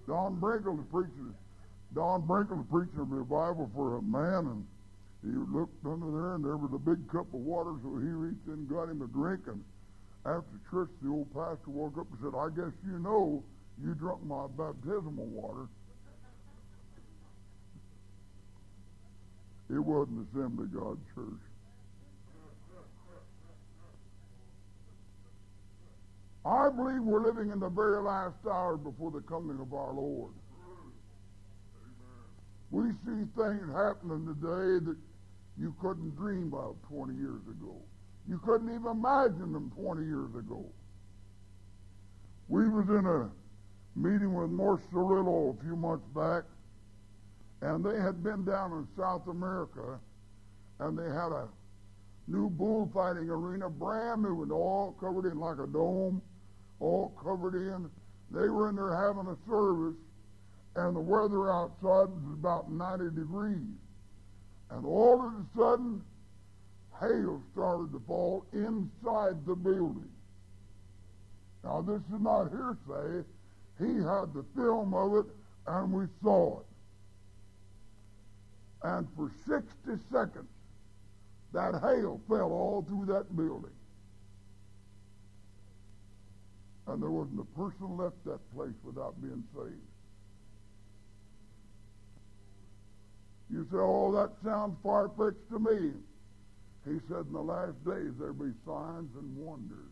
Don Brinkle was preaching. Don Brinkle was preaching a revival for a man, and he looked under there, and there was a big cup of water, so he reached in and got him a drink. And after church, the old pastor woke up and said, "I guess you know you drunk my baptismal water." It wasn't Assembly of God Church. I believe we're living in the very last hour before the coming of our Lord. We see things happening today that you couldn't dream of 20 years ago. You couldn't even imagine them 20 years ago. We was in a meeting with Morse Cirillo a few months back, and they had been down in South America, and they had a new bullfighting arena, brand new, and all covered in like a dome, all covered in. They were in there having a service, and the weather outside was about 90 degrees. And all of a sudden, hail started to fall inside the building. Now, this is not hearsay. He had the film of it, and we saw it. And for 60 seconds, that hail fell all through that building. And there wasn't a person left that place without being saved. You say, "Oh, that sounds far-fetched to me." He said, "In the last days there'll be signs and wonders."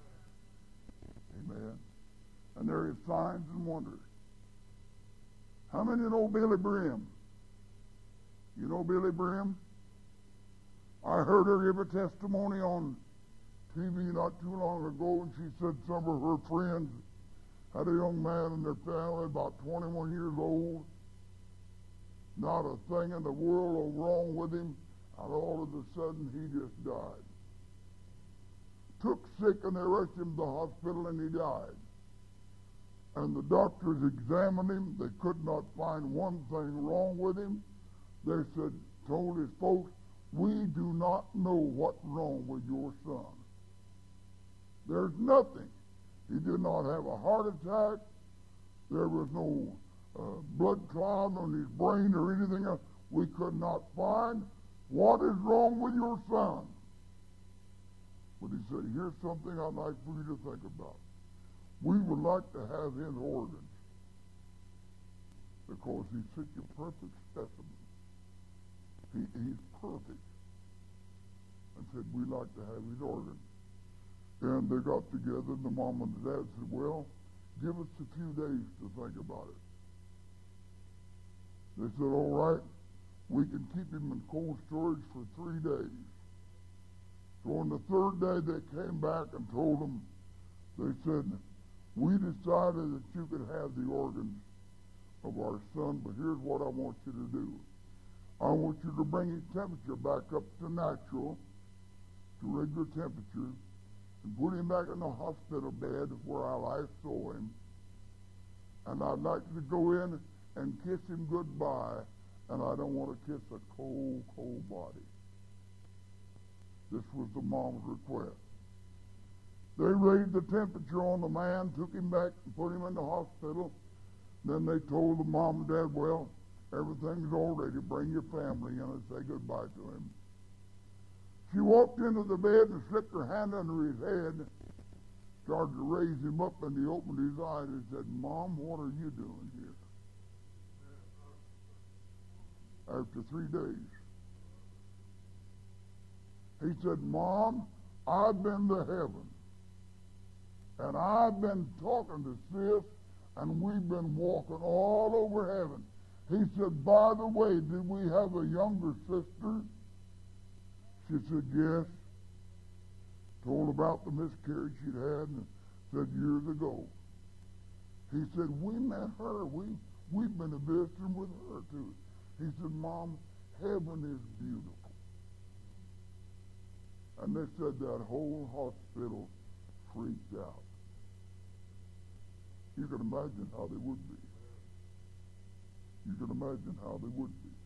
Amen. And there is signs and wonders. How many know Billy Brim? You know Billy Brim? I heard her give a testimony on TV not too long ago, and she said some of her friends had a young man in their family about 21 years old. Not a thing in the world was wrong with him, and all of a sudden he just died. Took sick, and they rushed him to the hospital, and he died. And the doctors examined him. They could not find one thing wrong with him. They said, told his folks, "We do not know what's wrong with your son. There's nothing. He did not have a heart attack. There was no blood clot on his brain or anything else. We could not find what is wrong with your son." But he said, "Here's something I'd like for you to think about. We would like to have his organs because he's such a perfect specimen. He's perfect." And said, "We'd like to have his organs." And they got together, and the mom and the dad said, "Well, give us a few days to think about it." They said, "All right, we can keep him in cold storage for 3 days." So on the third day they came back and told them, they said, "We decided that you could have the organs of our son, but here's what I want you to do. I want you to bring his temperature back up to natural, to regular temperature, and put him back in the hospital bed where I last saw him. And I'd like you to go in and kiss him goodbye, and I don't want to kiss a cold, cold body." This was the mom's request. They raised the temperature on the man, took him back and put him in the hospital. Then they told the mom and dad, "Well, everything's all ready. Bring your family in and say goodbye to him." She walked into the bed and slipped her hand under his head, started to raise him up, and he opened his eyes and said, "Mom, what are you doing here?" After 3 days. He said, "Mom, I've been to heaven, and I've been talking to Sis, and we've been walking all over heaven." He said, "By the way, did we have a younger sister?" She said, "Yes." Told about the miscarriage she'd had, and said years ago. He said, "We met her. We've been visiting with her too." He said, "Mom, heaven is beautiful." And they said that whole hospital freaked out. You can imagine how they would be. You can imagine how they would be.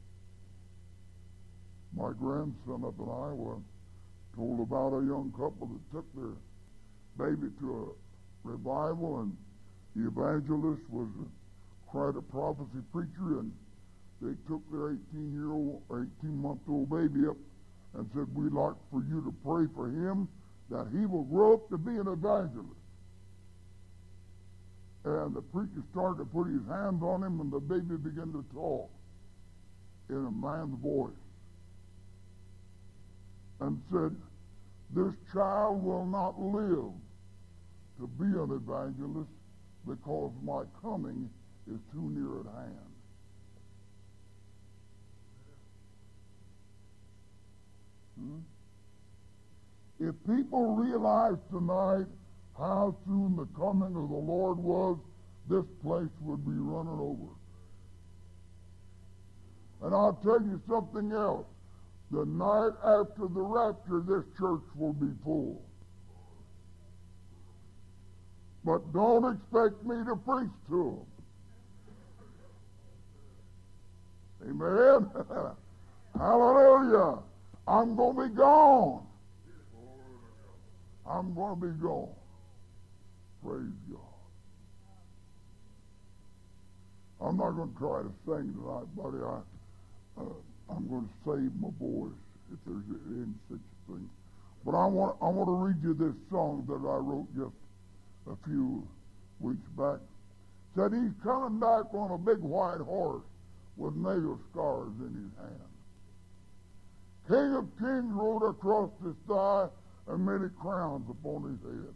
My grandson up in Iowa told about a young couple that took their baby to a revival, and the evangelist was cried a prophecy preacher, and they took their 18-month-old baby up and said, we'd like for you to pray for him that he will grow up to be an evangelist. And the preacher started to put his hands on him, and the baby began to talk in a man's voice and said, this child will not live to be an evangelist because my coming is too near at hand. If people realize tonight how soon the coming of the Lord was, this place would be running over. And I'll tell you something else. The night after the rapture, this church will be full. But don't expect me to preach to them. Amen? Hallelujah. I'm going to be gone. I'm going to be gone. Praise God. I'm not going to try to sing tonight, buddy. I'm going to save my voice if there's any such thing. But I want to read you this song that I wrote just a few weeks back. It said he's coming back on a big white horse with nail scars in his hand. King of kings rode across his thigh and many crowns upon his head.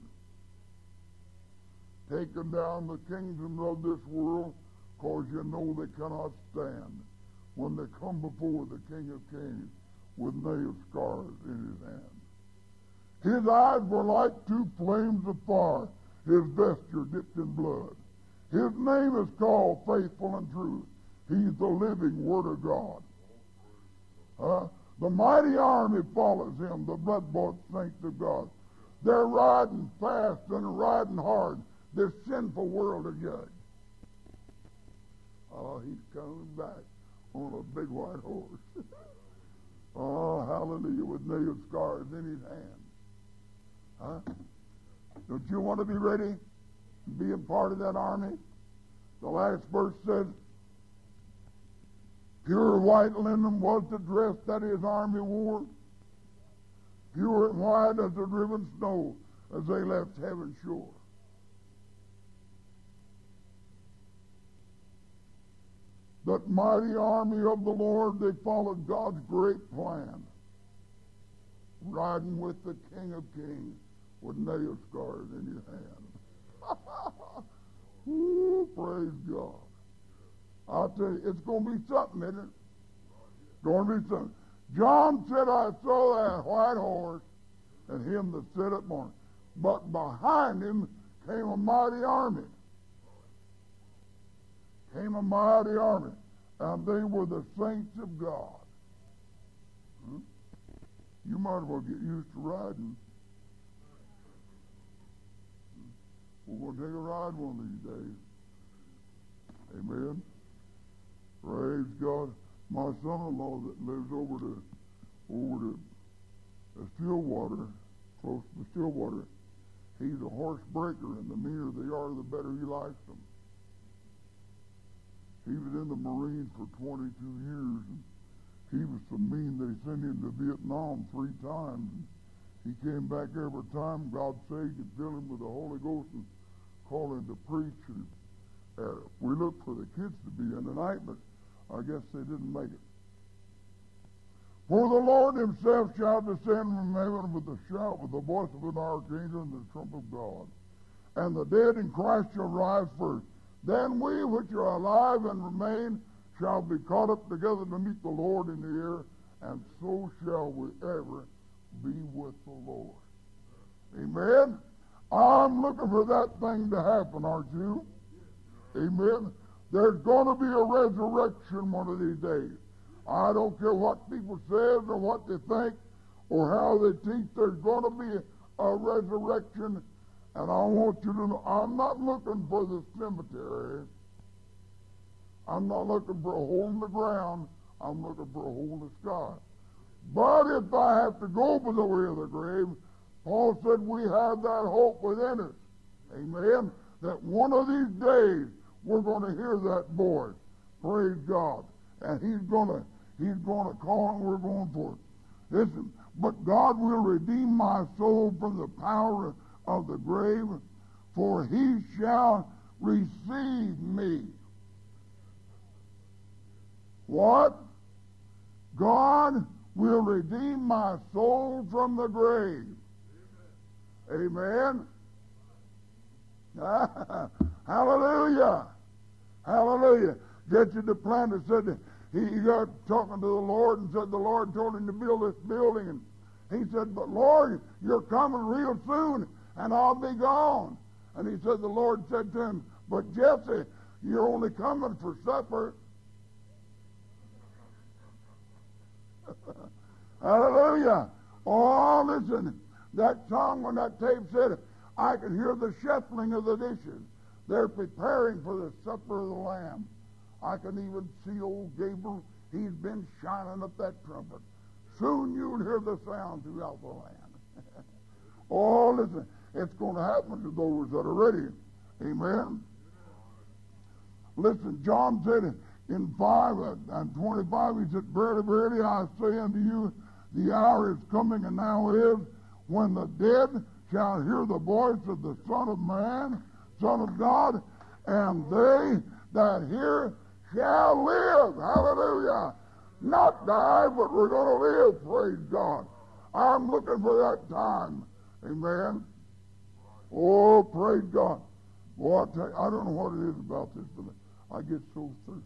Taking down the kingdoms of this world, cause you know they cannot stand when they come before the King of Kings with nail scars in his hand. His eyes were like two flames of fire, his vesture dipped in blood. His name is called Faithful and True. He's the living Word of God. The mighty army follows him, the blood-bought saints of God. They're riding fast and riding hard, this sinful world of judge. Oh, he's coming back on a big white horse. Oh, hallelujah, with nail scars in his hand. Don't you want to be ready to be a part of that army? The last verse says, pure white linen was the dress that his army wore, pure and white as the driven snow as they left heaven's shore. That mighty army of the Lord, they followed God's great plan, riding with the King of Kings with nail scars in his hand. Ooh, praise God. I'll tell you, it's going to be something, isn't it? Going to be something. John said, I saw that white horse and him that sat upon it. But behind him came a mighty army. Came a mighty army. And they were the saints of God. You might as well get used to riding. We're going to take a ride one of these days. Amen. Praise God. My son-in-law that lives over to Stillwater, close to Stillwater, he's a horse breaker, and the meaner they are, the better he likes them. He was in the Marines for 22 years, and he was so mean they sent him to Vietnam 3 times. And he came back every time. God saved him, filled him with the Holy Ghost, and called him to preach. And we looked for the kids to be in tonight, but I guess they didn't make it. For the Lord himself shall descend from heaven with a shout, with the voice of an archangel and the trump of God. And the dead in Christ shall rise first. Then we which are alive and remain shall be caught up together to meet the Lord in the air, and so shall we ever be with the Lord. Amen? I'm looking for that thing to happen, aren't you? Amen? There's going to be a resurrection one of these days. I don't care what people say or what they think or how they teach. There's going to be a resurrection. And I want you to know, I'm not looking for the cemetery. I'm not looking for a hole in the ground. I'm looking for a hole in the sky. But if I have to go by the way of the grave, Paul said we have that hope within us. Amen? That one of these days we're going to hear that voice. Praise God. And he's going to call and we're going for it. Listen, but God will redeem my soul from the power of the grave, for he shall receive me. What? God will redeem my soul from the grave. Amen. Hallelujah. Hallelujah. Jesse Duplantis said he got talking to the Lord and said the Lord told him to build this building. And he said, but Lord, you're coming real soon and I'll be gone. And he said, the Lord said to him, but Jesse, you're only coming for supper. Hallelujah. Oh, listen, that song when that tape said, I could hear the shuffling of the dishes. They're preparing for the supper of the Lamb. I can even see old Gabriel. He's been shining up that trumpet. Soon you'll hear the sound throughout the land. Oh, listen, it's going to happen to those that are ready. Amen. Listen, John said in 5 and 25, he said, verily, verily, I say unto you, the hour is coming, and now is, when the dead shall hear the voice of the Son of Man, Son of God, and they that hear shall live. Hallelujah. Not die, but we're going to live. Praise God. I'm looking for that time. Amen. Oh, praise God. Boy, I don't know what it is about this, but I get so thirsty.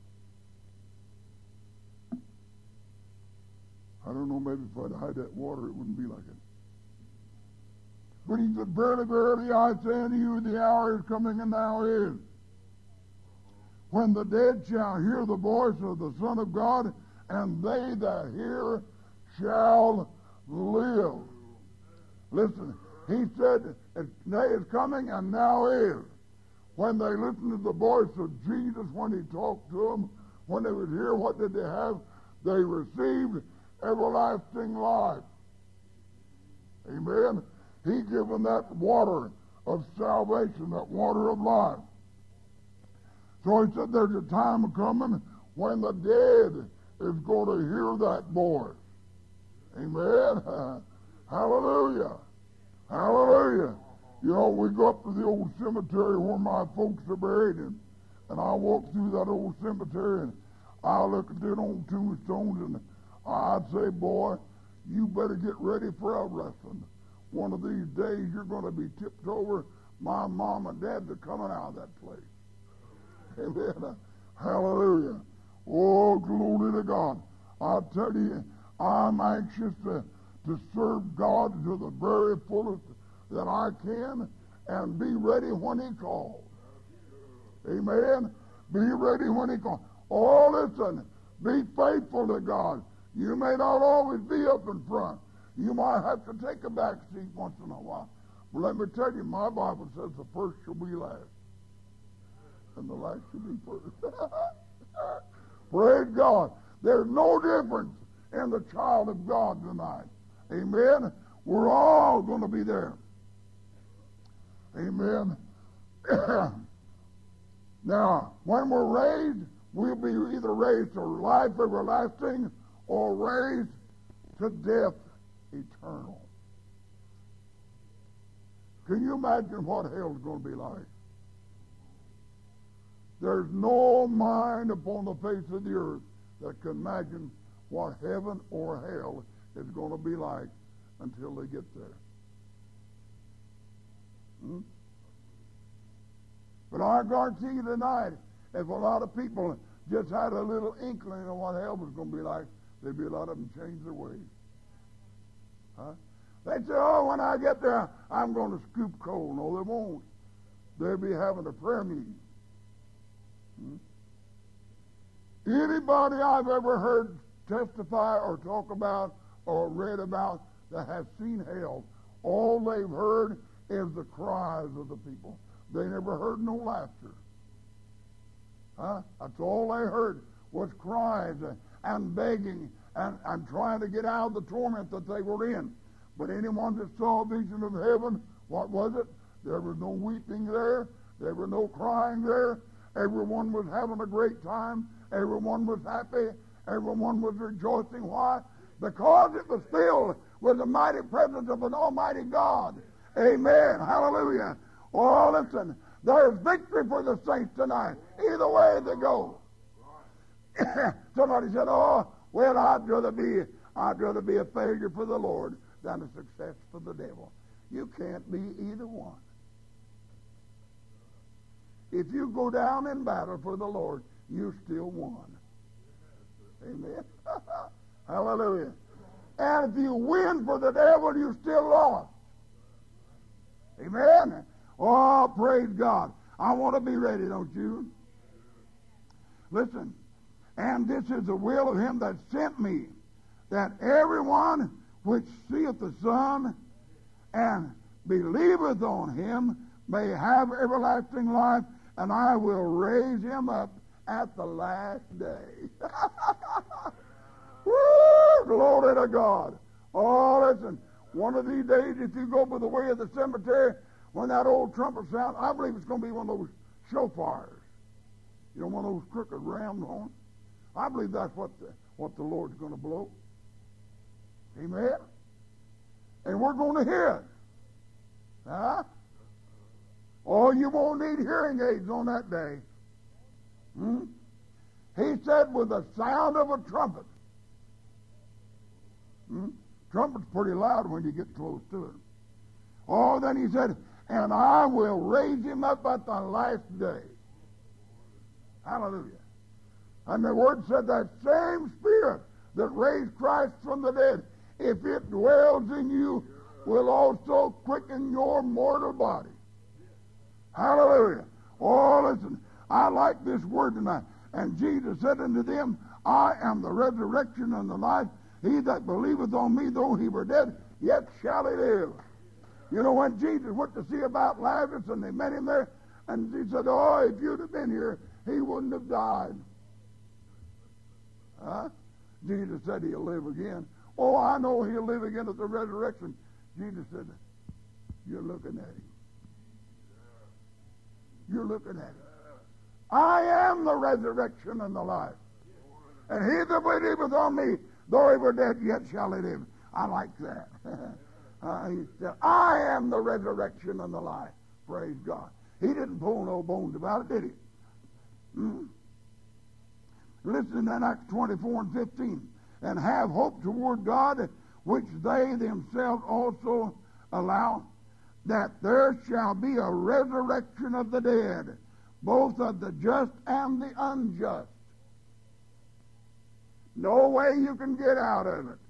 I don't know, maybe if I'd hide that water, it wouldn't be like it. But he said, verily, verily, I say unto you, the hour is coming, and now is, when the dead shall hear the voice of the Son of God, and they that hear shall live. Listen, he said, day is coming, and now is, when they listen to the voice of Jesus, when he talked to them, when they would hear, what did they have? They received everlasting life. Amen. He given that water of salvation, that water of life. So he said there's a time coming when the dead is going to hear that voice. Amen. Hallelujah. Hallelujah. You know, we go up to the old cemetery where my folks are buried in, and I walk through that old cemetery and I look at them old tombstones and I'd say, boy, you better get ready for a wrestling. One of these days you're going to be tipped over. My mom and dad are coming out of that place. Amen. Hallelujah. Oh, glory to God. I tell you, I'm anxious to serve God to the very fullest that I can and be ready when he calls. Amen. Be ready when he calls. Oh, listen, be faithful to God. You may not always be up in front. You might have to take a back seat once in a while. But let me tell you, my Bible says the first shall be last, and the last shall be first. Praise God. There's no difference in the child of God tonight. Amen. We're all going to be there. Amen. Now, when we're raised, we'll be either raised to life everlasting or raised to death eternal. Can you imagine what hell's going to be like? There's no mind upon the face of the earth that can imagine what heaven or hell is going to be like until they get there. But I guarantee you tonight, if a lot of people just had a little inkling of what hell was going to be like, there'd be a lot of them change their ways. Huh? They'd say, oh, when I get there, I'm going to scoop coal. No, they won't. They'll be having a prayer meeting. Anybody I've ever heard testify or talk about or read about that has seen hell, all they've heard is the cries of the people. They never heard no laughter. Huh? That's all they heard was cries and begging and trying to get out of the torment that they were in. But anyone that saw a vision of heaven, what was it? There was no weeping there. There was no crying there. Everyone was having a great time. Everyone was happy. Everyone was rejoicing. Why? Because it was filled with the mighty presence of an almighty God. Amen. Hallelujah. Oh, listen, there's victory for the saints tonight, either way they go. Somebody said, oh, well, I'd rather be a failure for the Lord than a success for the devil. You can't be either one. If you go down in battle for the Lord, you still won. Amen. Hallelujah. And if you win for the devil, you still lost. Amen. Oh, praise God. I want to be ready, don't you? Listen. And this is the will of him that sent me, that everyone which seeth the Son and believeth on him may have everlasting life, and I will raise him up at the last day. Woo! Glory to God. Oh, listen, one of these days, if you go by the way of the cemetery, when that old trumpet sounds, I believe it's going to be one of those shofars. You know, one of those crooked ram's horns. I believe that's what the Lord's going to blow. Amen? And we're going to hear it. Huh? Oh, you won't need hearing aids on that day. He said with the sound of a trumpet. Trumpet's pretty loud when you get close to it. Oh, then he said, and I will raise him up at the last day. Hallelujah. And the word said that same Spirit that raised Christ from the dead, if it dwells in you, will also quicken your mortal body. Hallelujah. Oh, listen, I like this word tonight. And Jesus said unto them, I am the resurrection and the life. He that believeth on me, though he were dead, yet shall he live. You know, when Jesus went to see about Lazarus and they met him there, and he said, oh, if you'd have been here, he wouldn't have died. Huh? Jesus said he'll live again. Oh, I know he'll live again at the resurrection. Jesus said, you're looking at him. You're looking at him. I am the resurrection and the life. And he that believeth on me, though he were dead, yet shall he live. I like that. He said, I am the resurrection and the life. Praise God. He didn't pull no bones about it, did he? Listen to Acts 24 and 15. And have hope toward God, which they themselves also allow, that there shall be a resurrection of the dead, both of the just and the unjust. No way you can get out of it.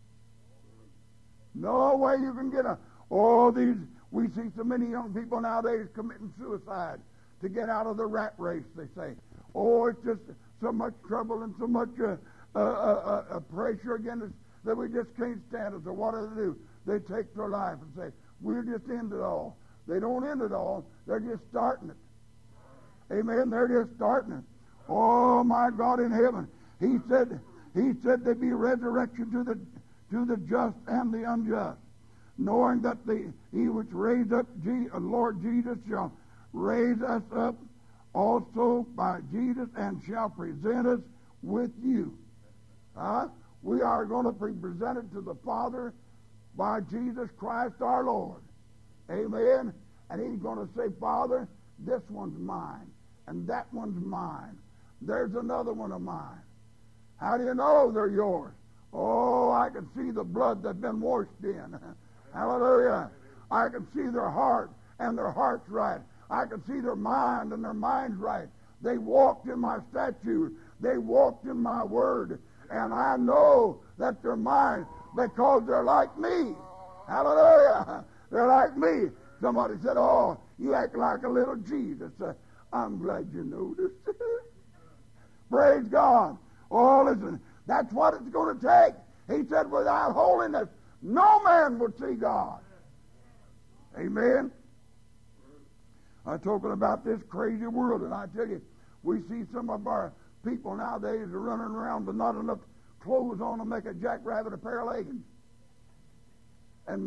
No way you can get out. Oh, we see so many young people nowadays committing suicide to get out of the rat race, they say. Oh, it's just so much trouble and so much pressure against us that we just can't stand it. So what do? They take their life and say, we'll just end it all. They don't end it all. They're just starting it. Amen. They're just starting it. Oh, my God in heaven. He said there'd be resurrection to the just and the unjust, knowing that he which raised up Lord Jesus shall raise us up also by Jesus and shall present us with you. We are going to be presented to the Father by Jesus Christ our Lord. Amen. And he's going to say, Father, this one's mine, and that one's mine. There's another one of mine. How do you know they're yours? Oh, I can see the blood that's been washed in. Hallelujah. I can see their heart, and their heart's right. I can see their mind, and their mind's right. They walked in my statutes. They walked in my word. And I know that they're mine because they're like me. Hallelujah. They're like me. Somebody said, oh, you act like a little Jesus. I'm glad you noticed. Praise God. Oh, listen, that's what it's going to take. He said, without holiness, no man would see God. Amen. I'm talking about this crazy world, and I tell you, we see some of our people nowadays are running around with not enough clothes on to make a jackrabbit a pair of leggings. And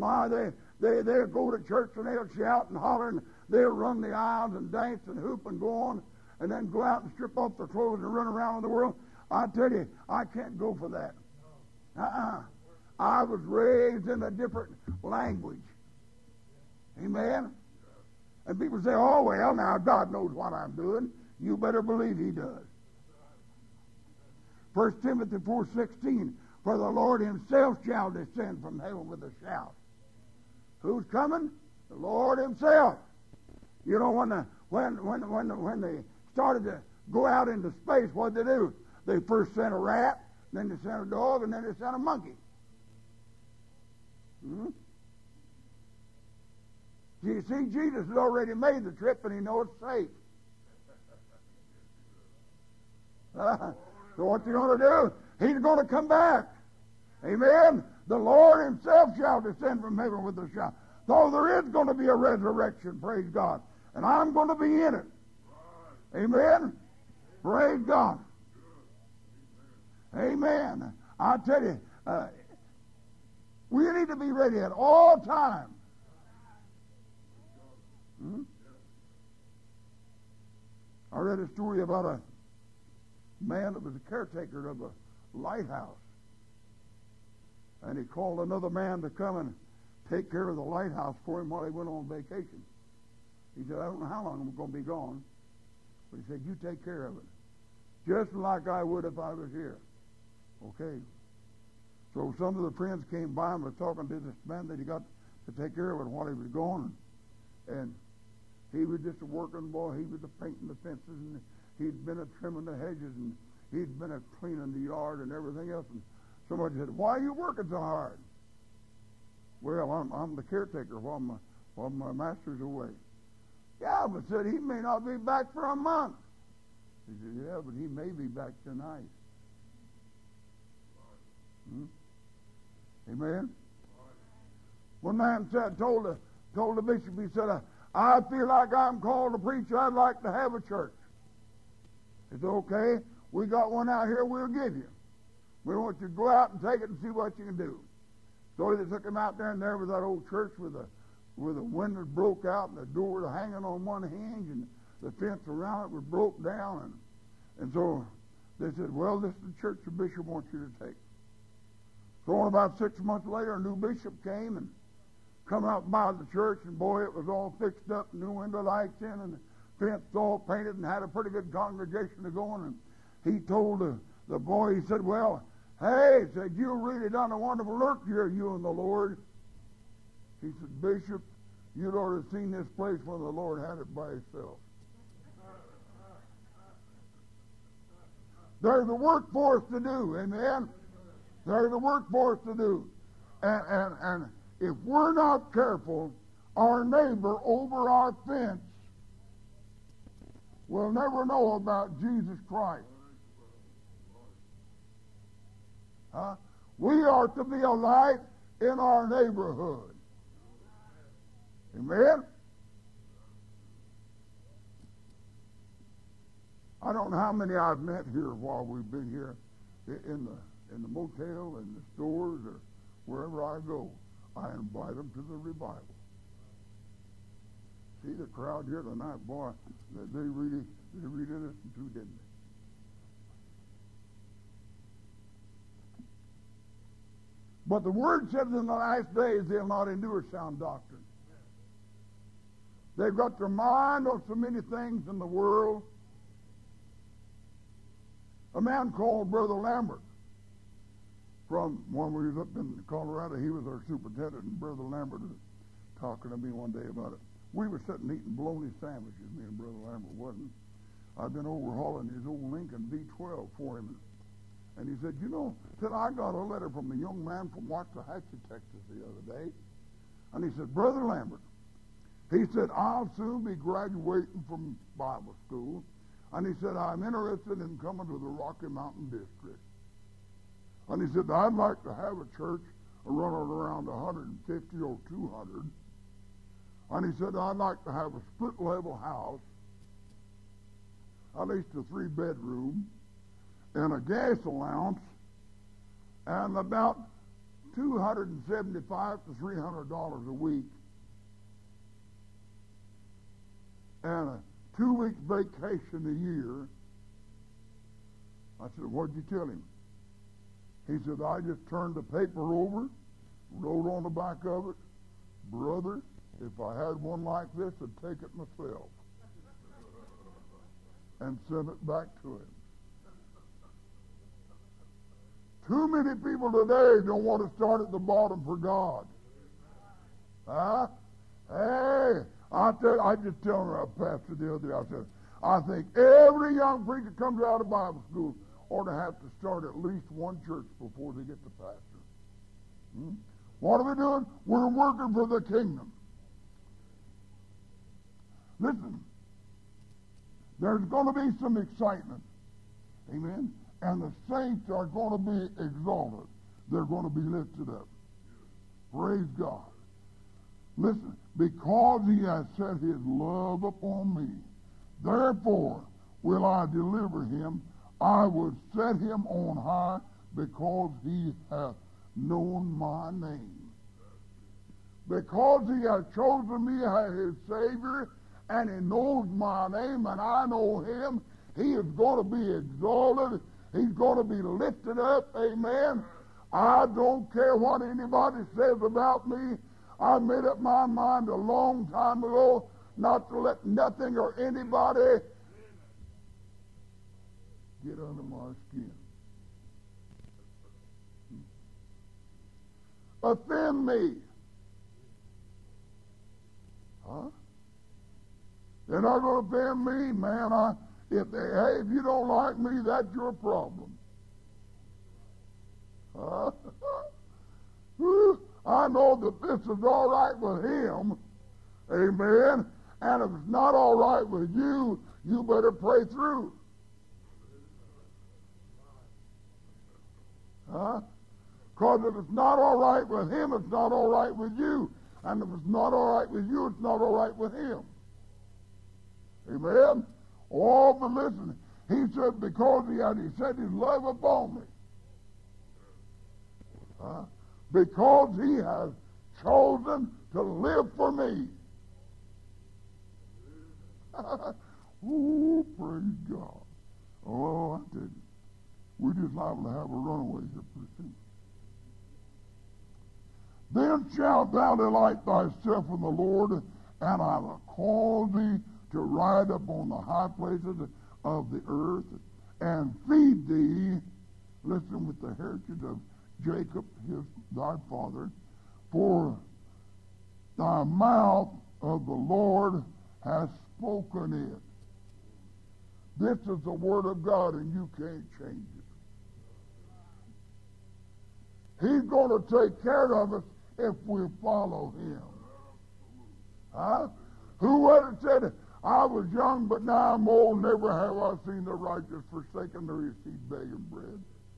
they'll go to church and they'll shout and holler and they'll run the aisles and dance and hoop and go on. and then go out and strip off their clothes and run around in the world. I tell you, I can't go for that. I was raised in a different language. Amen? And people say, oh, well, now God knows what I'm doing. You better believe he does. 1 Timothy 4:16, for the Lord himself shall descend from heaven with a shout. Who's coming? The Lord himself. You know, when they started to go out into space, what did they do? They first sent a rat, then they sent a dog, and then they sent a monkey. You see, Jesus has already made the trip, and he knows it's safe. So what's he going to do? He's going to come back. Amen? The Lord himself shall descend from heaven with a shout. So there is going to be a resurrection, praise God. And I'm going to be in it. Amen? Praise God. Amen. I tell you, we need to be ready at all times. I read a story about a man that was a caretaker of a lighthouse. And he called another man to come and take care of the lighthouse for him while he went on vacation. He said, I don't know how long I'm going to be gone. But he said, you take care of it. Just like I would if I was here. Okay. So some of the friends came by and were talking to this man that he got to take care of it while he was gone. And he was just a working boy. He was a painting the fences, and he'd been a trimming the hedges, and he'd been a cleaning the yard and everything else. And somebody said, why are you working so hard? Well, I'm the caretaker while my master's away. Yeah, but said he may not be back for a month. He said, yeah, but he may be back tonight. Amen? One man told the bishop, he said, I feel like I'm called to preach. I'd like to have a church. He said, okay, we got one out here we'll give you. We want you to go out and take it and see what you can do. So they took him out there, and there was that old church with the windows broke out and the door was hanging on one hinge, and the fence around it was broke down. And so they said, well, this is the church the bishop wants you to take. So about 6 months later, a new bishop came and come out by the church, and boy, it was all fixed up, new window lights in, and the fence all painted, and had a pretty good congregation to go on. And he told the boy, he said, well, hey, he said, you really done a wonderful work here, you and the Lord. He said, Bishop, you'd ought to have seen this place when the Lord had it by itself. There's a work for us to do, amen? There's a work for us to do. And if we're not careful, our neighbor over our fence will never know about Jesus Christ. We are to be a light in our neighborhood. Amen? I don't know how many I've met here while we've been here in the motel, in the stores, or wherever I go. I invite them to the revival. See the crowd here tonight, boy, they really listened to, didn't they? But the Word says in the last days they'll not endure sound doctrine. They've got their mind on so many things in the world. A man called Brother Lambert, from when we was up in Colorado, he was our superintendent, and Brother Lambert was talking to me one day about it. We were sitting eating bologna sandwiches, me and Brother Lambert wasn't. I'd been overhauling his old Lincoln V12 for him. And he said, you know, I got a letter from a young man from Waxahachie, Texas the other day. And he said, Brother Lambert, he said, I'll soon be graduating from Bible school. And he said, I'm interested in coming to the Rocky Mountain District. And he said, I'd like to have a church running around 150 or 200. And he said, I'd like to have a split-level house, at least a 3-bedroom, and a gas allowance, and about $275 to $300 a week, and 2 weeks vacation a year. I said, what'd you tell him? He said, I just turned the paper over, wrote on the back of it, brother, if I had one like this, I'd take it myself. And sent it back to him. Too many people today don't want to start at the bottom for God. Huh? Hey, I just told a pastor the other day, I said, I think every young preacher comes out of Bible school ought to have to start at least one church before they get to pastor. What are we doing? We're working for the kingdom. Listen, there's going to be some excitement. Amen? And the saints are going to be exalted. They're going to be lifted up. Praise God. Listen, because he has set his love upon me, therefore will I deliver him. I will set him on high because he hath known my name. Because he has chosen me as his Savior, and he knows my name, and I know him, he is going to be exalted. He's going to be lifted up. Amen. I don't care what anybody says about me. I made up my mind a long time ago not to let nothing or anybody get under my skin. Offend me. Huh? They're not going to offend me, man. If you don't like me, that's your problem. Huh? I know that this is all right with him. Amen. And if it's not all right with you, you better pray through. Huh? Because if it's not all right with him, it's not all right with you. And if it's not all right with you, it's not all right with him. Amen? Oh, but listen, he said, because he set his love upon me. Because he has chosen to live for me. Oh, praise God. Oh, I tell you, we're just liable to have a runaway here pretty soon. Then shalt thou delight thyself in the Lord, and I will cause thee to ride upon the high places of the earth, and feed thee, listen, with the heritage of Jacob, thy father, for thy mouth of the Lord has spoken it. This is the word of God, and you can't change it. He's going to take care of us if we follow him. Huh? Who would have said, I was young, but now I'm old, never have I seen the righteous forsaken nor his seed begging bread.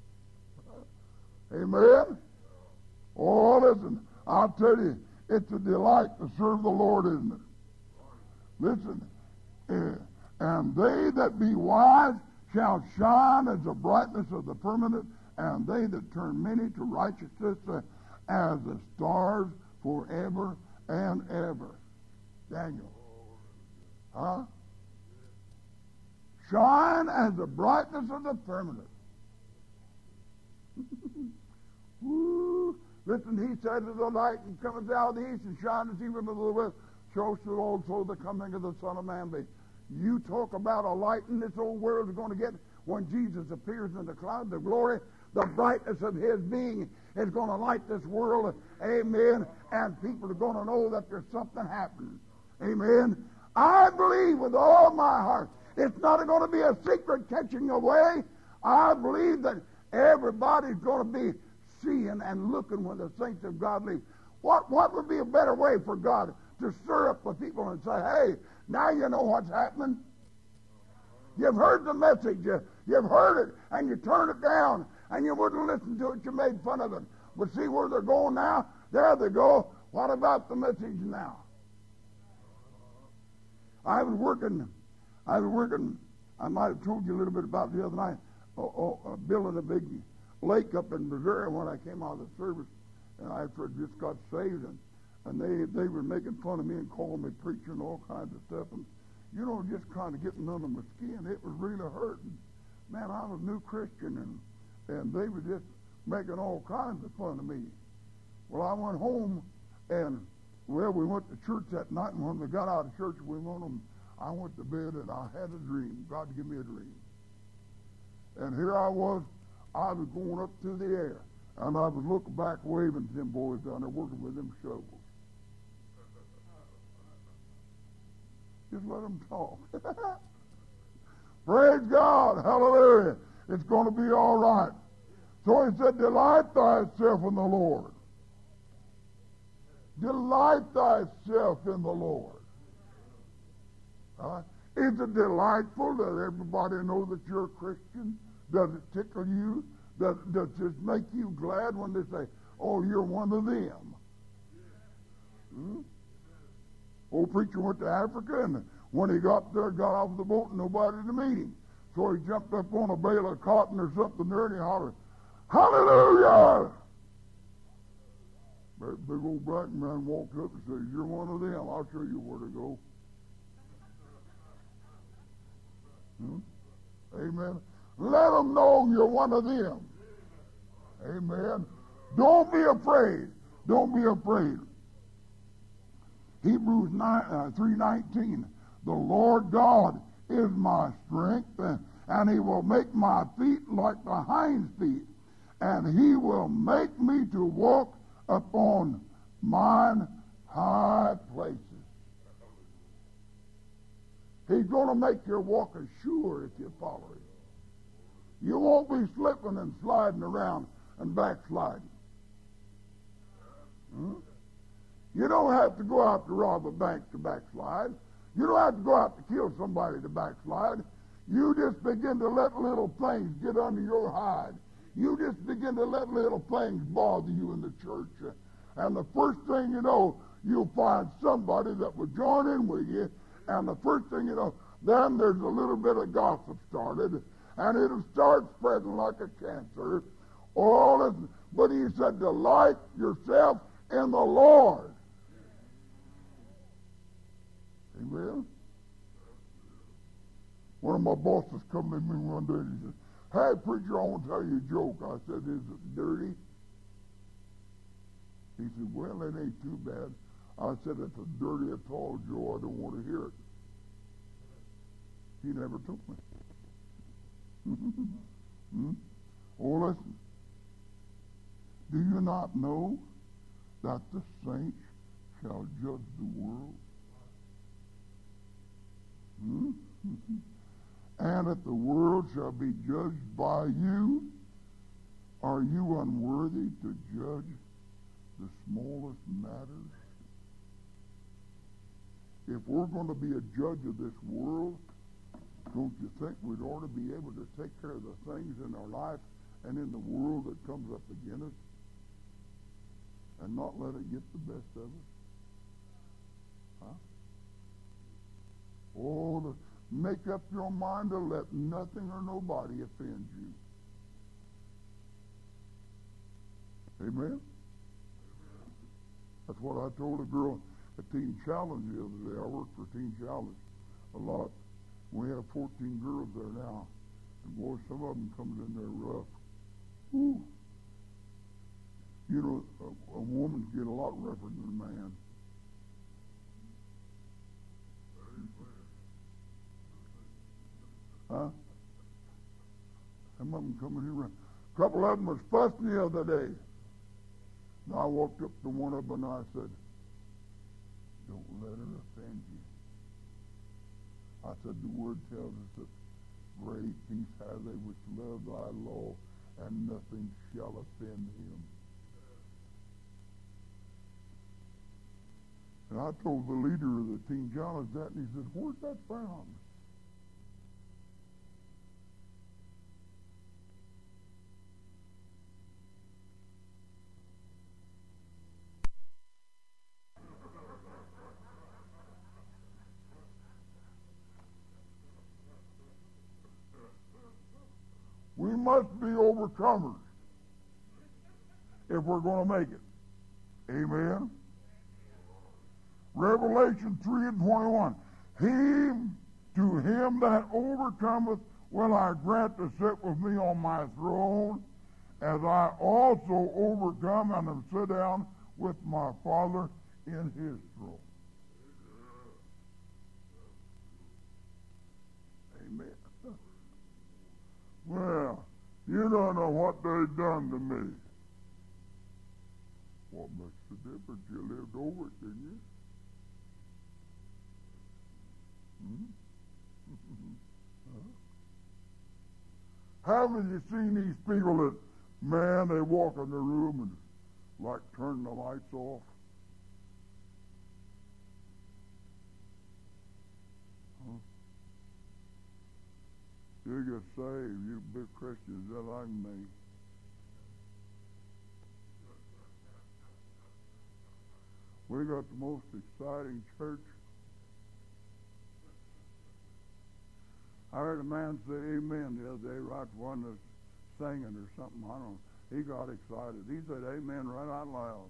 Amen? Oh, listen, I'll tell you, it's a delight to serve the Lord, isn't it? Listen, and they that be wise shall shine as the brightness of the firmament, and they that turn many to righteousness as the stars forever and ever. Daniel. Huh? Shine as the brightness of the firmament. Woo. Listen, he said to the light and cometh out of the east and shineth even to the west, so shall also the coming of the Son of Man be. You talk about a light in this old world is going to get when Jesus appears in the cloud of glory. The brightness of his being is going to light this world. Amen. And people are going to know that there's something happening. Amen. I believe with all my heart it's not going to be a secret catching away. I believe that everybody's going to be seeing and looking when the saints of God leave. What would be a better way for God to stir up the people and say, hey, now you know what's happening? You've heard the message. You've heard it, and you turn it down, and you wouldn't listen to it. You made fun of it. But see where they're going now? There they go. What about the message now? I was working, I might have told you a little bit about it the other night, building a big lake up in Missouri when I came out of the service, and after I just got saved, and they were making fun of me and calling me preacher and all kinds of stuff, and just kind of getting under my skin. It was really hurting. Man, I was a new Christian, and they were just making all kinds of fun of me. Well, I went home, and, we went to church that night, and when we got out of church, I went to bed, and I had a dream. God gave me a dream. And here I was going up through the air, and I was looking back, waving to them boys down there working with them shovels. Just let them talk. Praise God. Hallelujah. It's going to be all right. So he said, delight thyself in the Lord. Delight thyself in the Lord. Is it delightful that everybody knows that you're a Christian? Does it tickle you? Does it make you glad when they say, oh, you're one of them? Old preacher went to Africa, and when he got there, got off the boat, and nobody to meet him. So he jumped up on a bale of cotton or something there, and he hollered, hallelujah! That big old black man walked up and said, you're one of them. I'll show you where to go. Amen. Let them know you're one of them. Amen. Don't be afraid. Don't be afraid. Hebrews 3:19. The Lord God is my strength, and he will make my feet like the hinds feet, and he will make me to walk upon mine high places. He's going to make your walk sure if you follow him. You won't be slipping and sliding around and backsliding. You don't have to go out to rob a bank to backslide. You don't have to go out to kill somebody to backslide. You just begin to let little things get under your hide. You just begin to let little things bother you in the church. And the first thing you know, you'll find somebody that will join in with you. And the first thing you know, then there's a little bit of gossip started. And it'll start spreading like a cancer. But he said, delight yourself in the Lord. Amen. One of my bosses come to me one day and he said, hey, preacher, I want to tell you a joke. I said, is it dirty? He said, well, it ain't too bad. I said, it's a dirty at all, Joe. I don't want to hear it. He never took me. Oh, listen. Do you not know that the saints shall judge the world? And if the world shall be judged by you, are you unworthy to judge the smallest matters? If we're going to be a judge of this world, don't you think we'd ought to be able to take care of the things in our life and in the world that comes up against us and not let it get the best of us? Oh, make up your mind to let nothing or nobody offend you. Amen? That's what I told a girl at Teen Challenge the other day. I worked for Teen Challenge a lot. We have 14 girls there now. And boy, some of them coming in there rough. Whew. You know, a woman get a lot rougher than a man. Huh? Some of them coming here. A couple of them was fussing the other day. And I walked up to one of them and I said, don't let her offend you. I said, the word tells us that great peace have they which love thy law, and nothing shall offend him. And I told the leader of the Teen Challenge that, and he said, where's that found? We must be overcomers if we're going to make it. Amen. Revelation 3:21. He To him that overcometh will I grant to sit with me on my throne, as I also overcome and am sit down with my Father in his throne. Amen. Well, you don't know what they've done to me. What makes the difference? You lived over it, didn't you? Haven't you seen these people that, man, they walk in the room and like turn the lights off? You get saved, you big Christians just like me. We got the most exciting church. I heard a man say amen the other day, right, one that's singing or something. I don't know. He got excited. He said amen right out loud.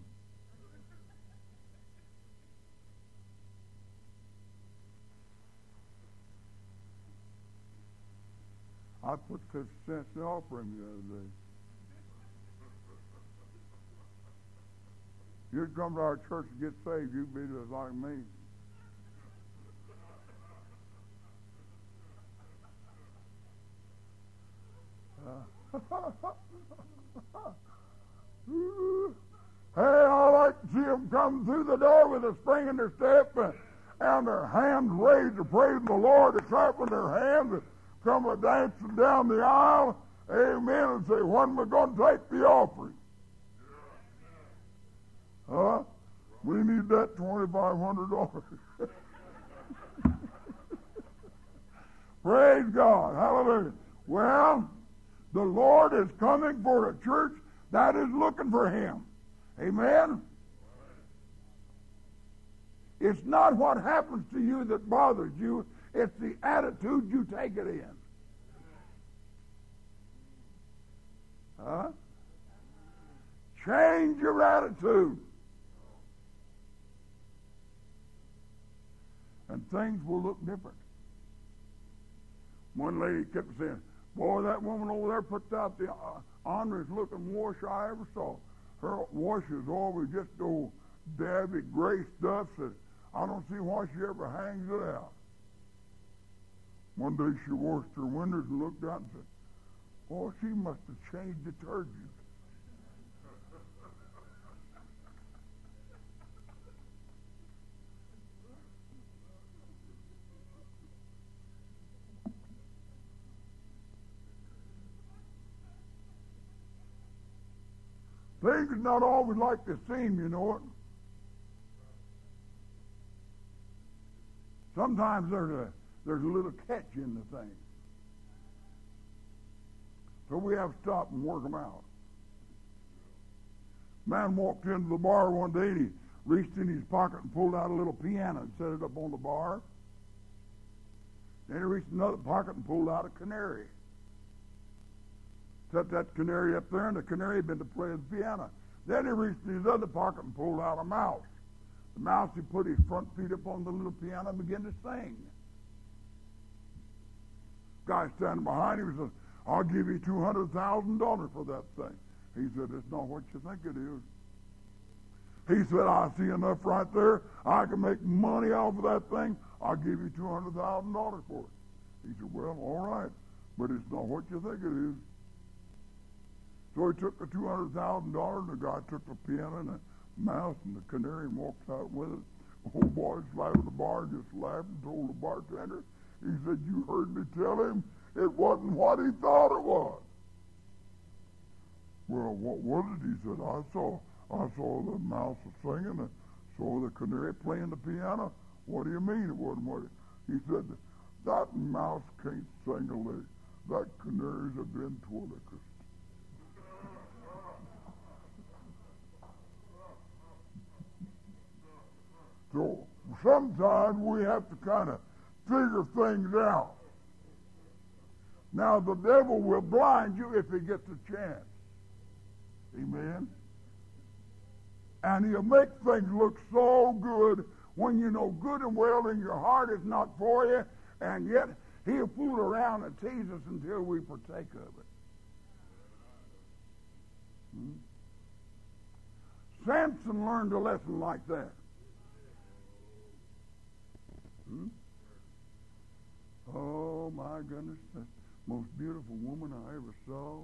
I put 50 cents in the offering the other day. You'd come to our church to get saved, you'd be just like me. Hey, I like to see them come through the door with a spring in their step and their hands raised to praise the Lord, to clapping their hands and come a dancing down the aisle, amen, and say, when am I going to take the offering? Huh? We need that $2,500. Praise God. Hallelujah. Well, the Lord is coming for a church that is looking for him. Amen? It's not what happens to you that bothers you. It's the attitude you take it in. Huh? Change your attitude. And things will look different. One lady kept saying, boy, that woman over there puts out the honorest looking wash I ever saw. Her wash is always just old dabby gray stuff that I don't see why she ever hangs it out. One day she washed her windows and looked out and said, oh, she must have changed detergent. Things are not always like they seem, you know it. Sometimes there's a little catch in the thing. So we have to stop and work them out. Man walked into the bar one day and he reached in his pocket and pulled out a little piano and set it up on the bar. Then he reached in another pocket and pulled out a canary. Set that canary up there, and the canary had been to play the piano. Then he reached in his other pocket and pulled out a mouse. The mouse, he put his front feet up on the little piano and began to sing. Guy standing behind him said, I'll give you $200,000 for that thing. He said, it's not what you think it is. He said, I see enough right there. I can make money off of that thing. I'll give you $200,000 for it. He said, well, all right, but it's not what you think it is. So he took the $200,000, and the guy took the piano and the mouse and the canary and walked out with it. The old boy sat at the bar and just laughed and told the bartender, he said, you heard me tell him it wasn't what he thought it was. Well, what was it? He said, I saw the mouse singing and saw the canary playing the piano. What do you mean it wasn't what he said, that mouse can't sing a lick. That canary's a ventriloquist. So sometimes we have to kind of figure things out. Now the devil will blind you if he gets a chance. Amen. And he'll make things look so good when you know good and well in your heart is not for you, And yet he'll fool around and tease us until we partake of it. Samson learned a lesson like that. Oh, my goodness. That's the most beautiful woman I ever saw.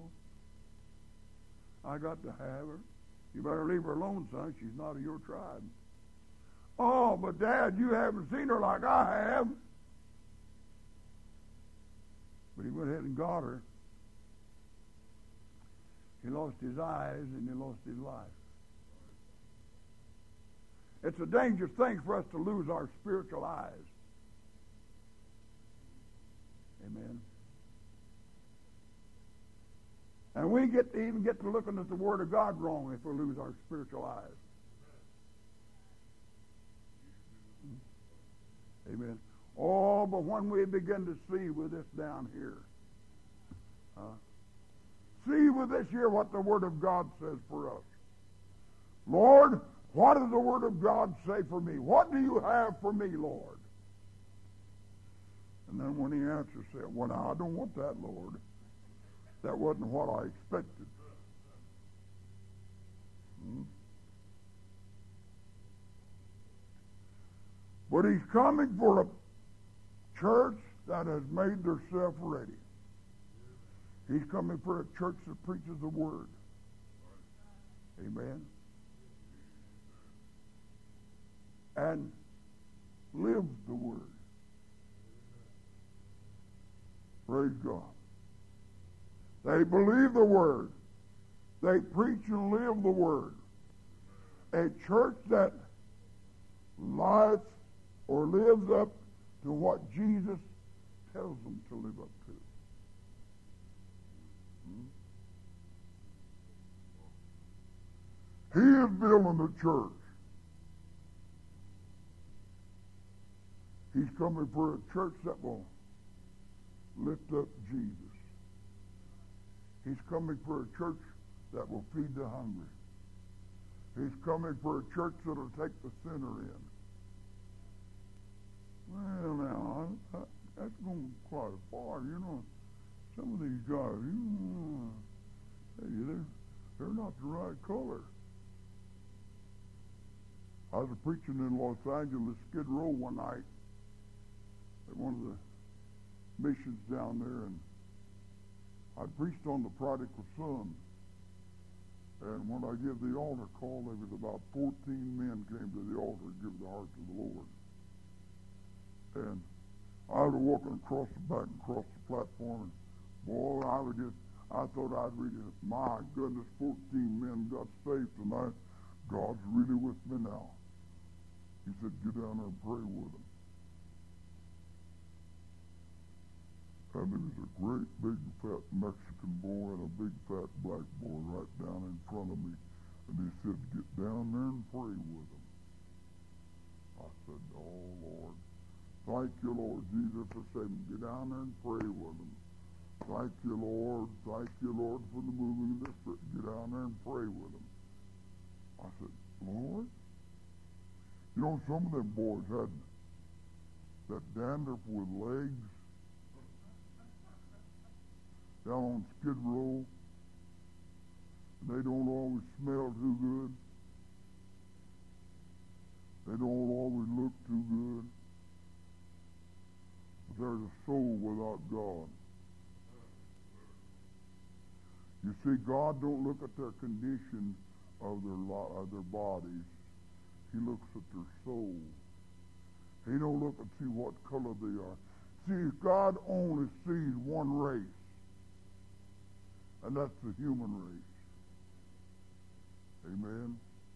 I got to have her. You better leave her alone, son. She's not of your tribe. Oh, but Dad, you haven't seen her like I have. But he went ahead and got her. He lost his eyes and he lost his life. It's a dangerous thing for us to lose our spiritual eyes. Amen. And we even get to looking at the Word of God wrong if we lose our spiritual eyes. Amen. Oh, but when we begin to see with this down here, see with this here what the Word of God says for us. Lord, what does the Word of God say for me? What do you have for me, Lord? And then when he answers, say, well, now, I don't want that, Lord. That wasn't what I expected. But he's coming for a church that has made themselves ready. He's coming for a church that preaches the Word. Amen. And lives the Word. Praise God. They believe the Word. They preach and live the Word. A church that lies or lives up to what Jesus tells them to live up to. He is building the church. He's coming for a church that will lift up Jesus. He's coming for a church that will feed the hungry. He's coming for a church that will take the sinner in. Well, now, that's going quite far. You know, some of these guys, they're not the right color. I was preaching in Los Angeles, Skid Row, one night at one of the missions down there, and I preached on the prodigal son. And when I gave the altar call, there was about 14 men came to the altar to give their heart to the Lord. And I was walking across the back and across the platform, and boy, I thought I'd read it. My goodness, 14 men got saved tonight. God's really with me now. He said, get down there and pray with them. And there was a great big fat Mexican boy and a big fat black boy right down in front of me. And he said, get down there and pray with them. I said, oh, Lord. Thank you, Lord Jesus, for saying, get down there and pray with them. Thank you, Lord. Thank you, Lord, for the moving of this. Get down there and pray with them. I said, Lord? You know, some of them boys had that dandruff with legs down on Skid Row. And they don't always smell too good. They don't always look too good. But there's a soul without God. You see, God don't look at their condition of their bodies. He looks at their soul. He don't look and see what color they are. See, God only sees one race, and that's the human race. Amen.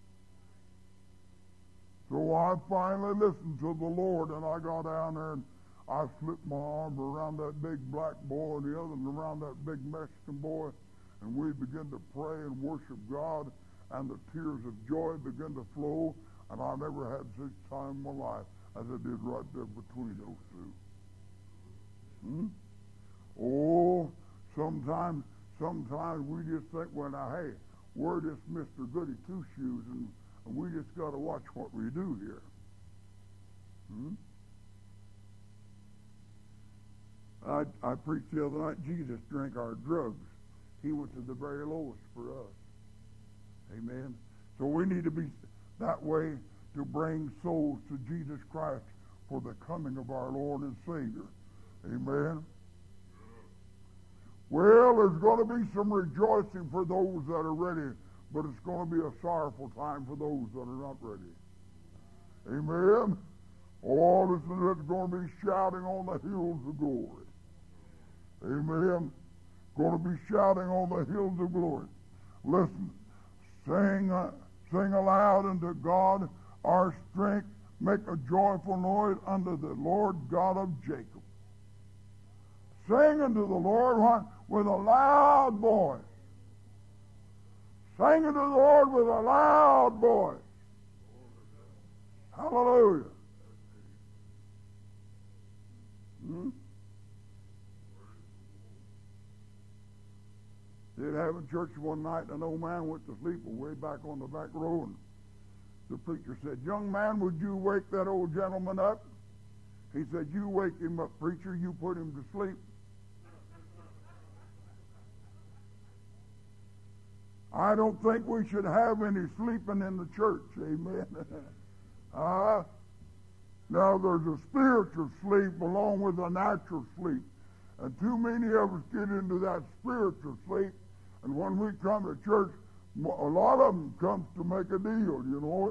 So I finally listened to the Lord, and I got down there and I slipped my arm around that big black boy and the other one around that big Mexican boy, and we began to pray and worship God, and the tears of joy began to flow, and I never had such time in my life as I did right there between those two. Oh, sometimes we just think, well, now, hey, we're just Mr. Goody Two-Shoes, and we just got to watch what we do here. I preached the other night, Jesus drank our drugs. He went to the very lowest for us. Amen. So we need to be that way to bring souls to Jesus Christ for the coming of our Lord and Savior. Amen. Well, there's going to be some rejoicing for those that are ready, but it's going to be a sorrowful time for those that are not ready. Amen. Oh, listen, there's going to be shouting on the hills of glory. Amen. Going to be shouting on the hills of glory. Listen, sing aloud unto God our strength. Make a joyful noise unto the Lord God of Jacob. Sing unto the Lord with a loud voice. Sing unto the Lord with a loud voice. Hallelujah. Did have a church one night, and an old man went to sleep way back on the back row, and the preacher said, "Young man, would you wake that old gentleman up?" He said, "You wake him up, preacher. You put him to sleep." I don't think we should have any sleeping in the church. Amen. Now there's a spiritual sleep along with a natural sleep. And too many of us get into that spiritual sleep. And when we come to church, a lot of them comes to make a deal, you know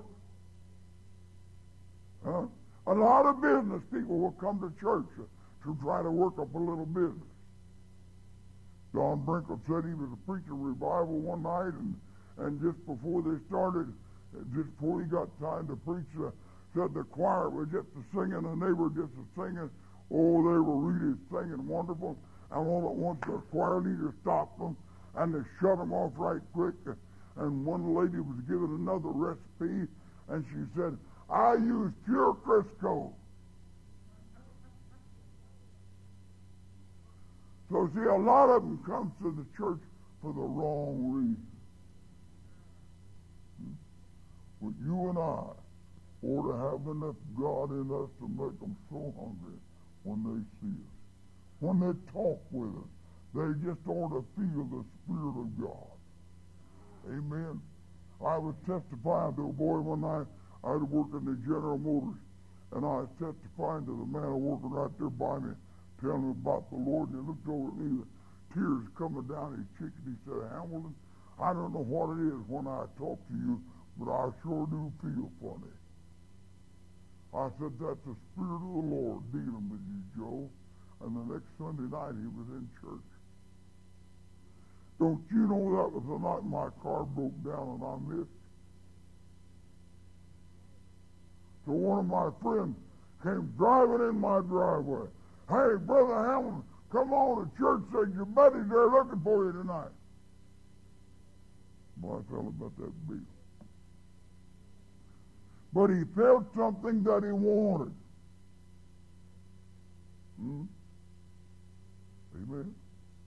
it? A lot of business people will come to church to try to work up a little business. Don Brinkle said he was preaching revival one night, and just before they started, just before he got time to preach, said the choir was just singing, and they were just singing. Oh, they were really singing wonderful. And all at once the choir leader stopped them, and they shut them off right quick. And one lady was given another recipe, and she said, "I use pure Crisco." So see, a lot of them come to the church for the wrong reason. But you and I ought to have enough God in us to make them so hungry when they see us. When they talk with us, they just ought to feel the Spirit of God. Amen. I was testifying to a boy one night. I had worked in the General Motors, and I was testifying to the man working right there by me, telling him about the Lord, and he looked over at me with tears coming down his cheeks, and he said, "Hamilton, I don't know what it is when I talk to you, but I sure do feel funny." I said, "That's the Spirit of the Lord dealing with you, Joe." And the next Sunday night he was in church. Don't you know that was the night my car broke down and I missed? So one of my friends came driving in my driveway. "Hey, Brother Hamilton, come on to church. Said your buddy's there looking for you tonight." Boy, I felt about that beat. But he felt something that he wanted. Amen.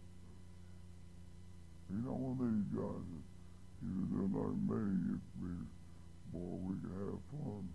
You know, one of these guys, he was in like me, boy, we could have fun.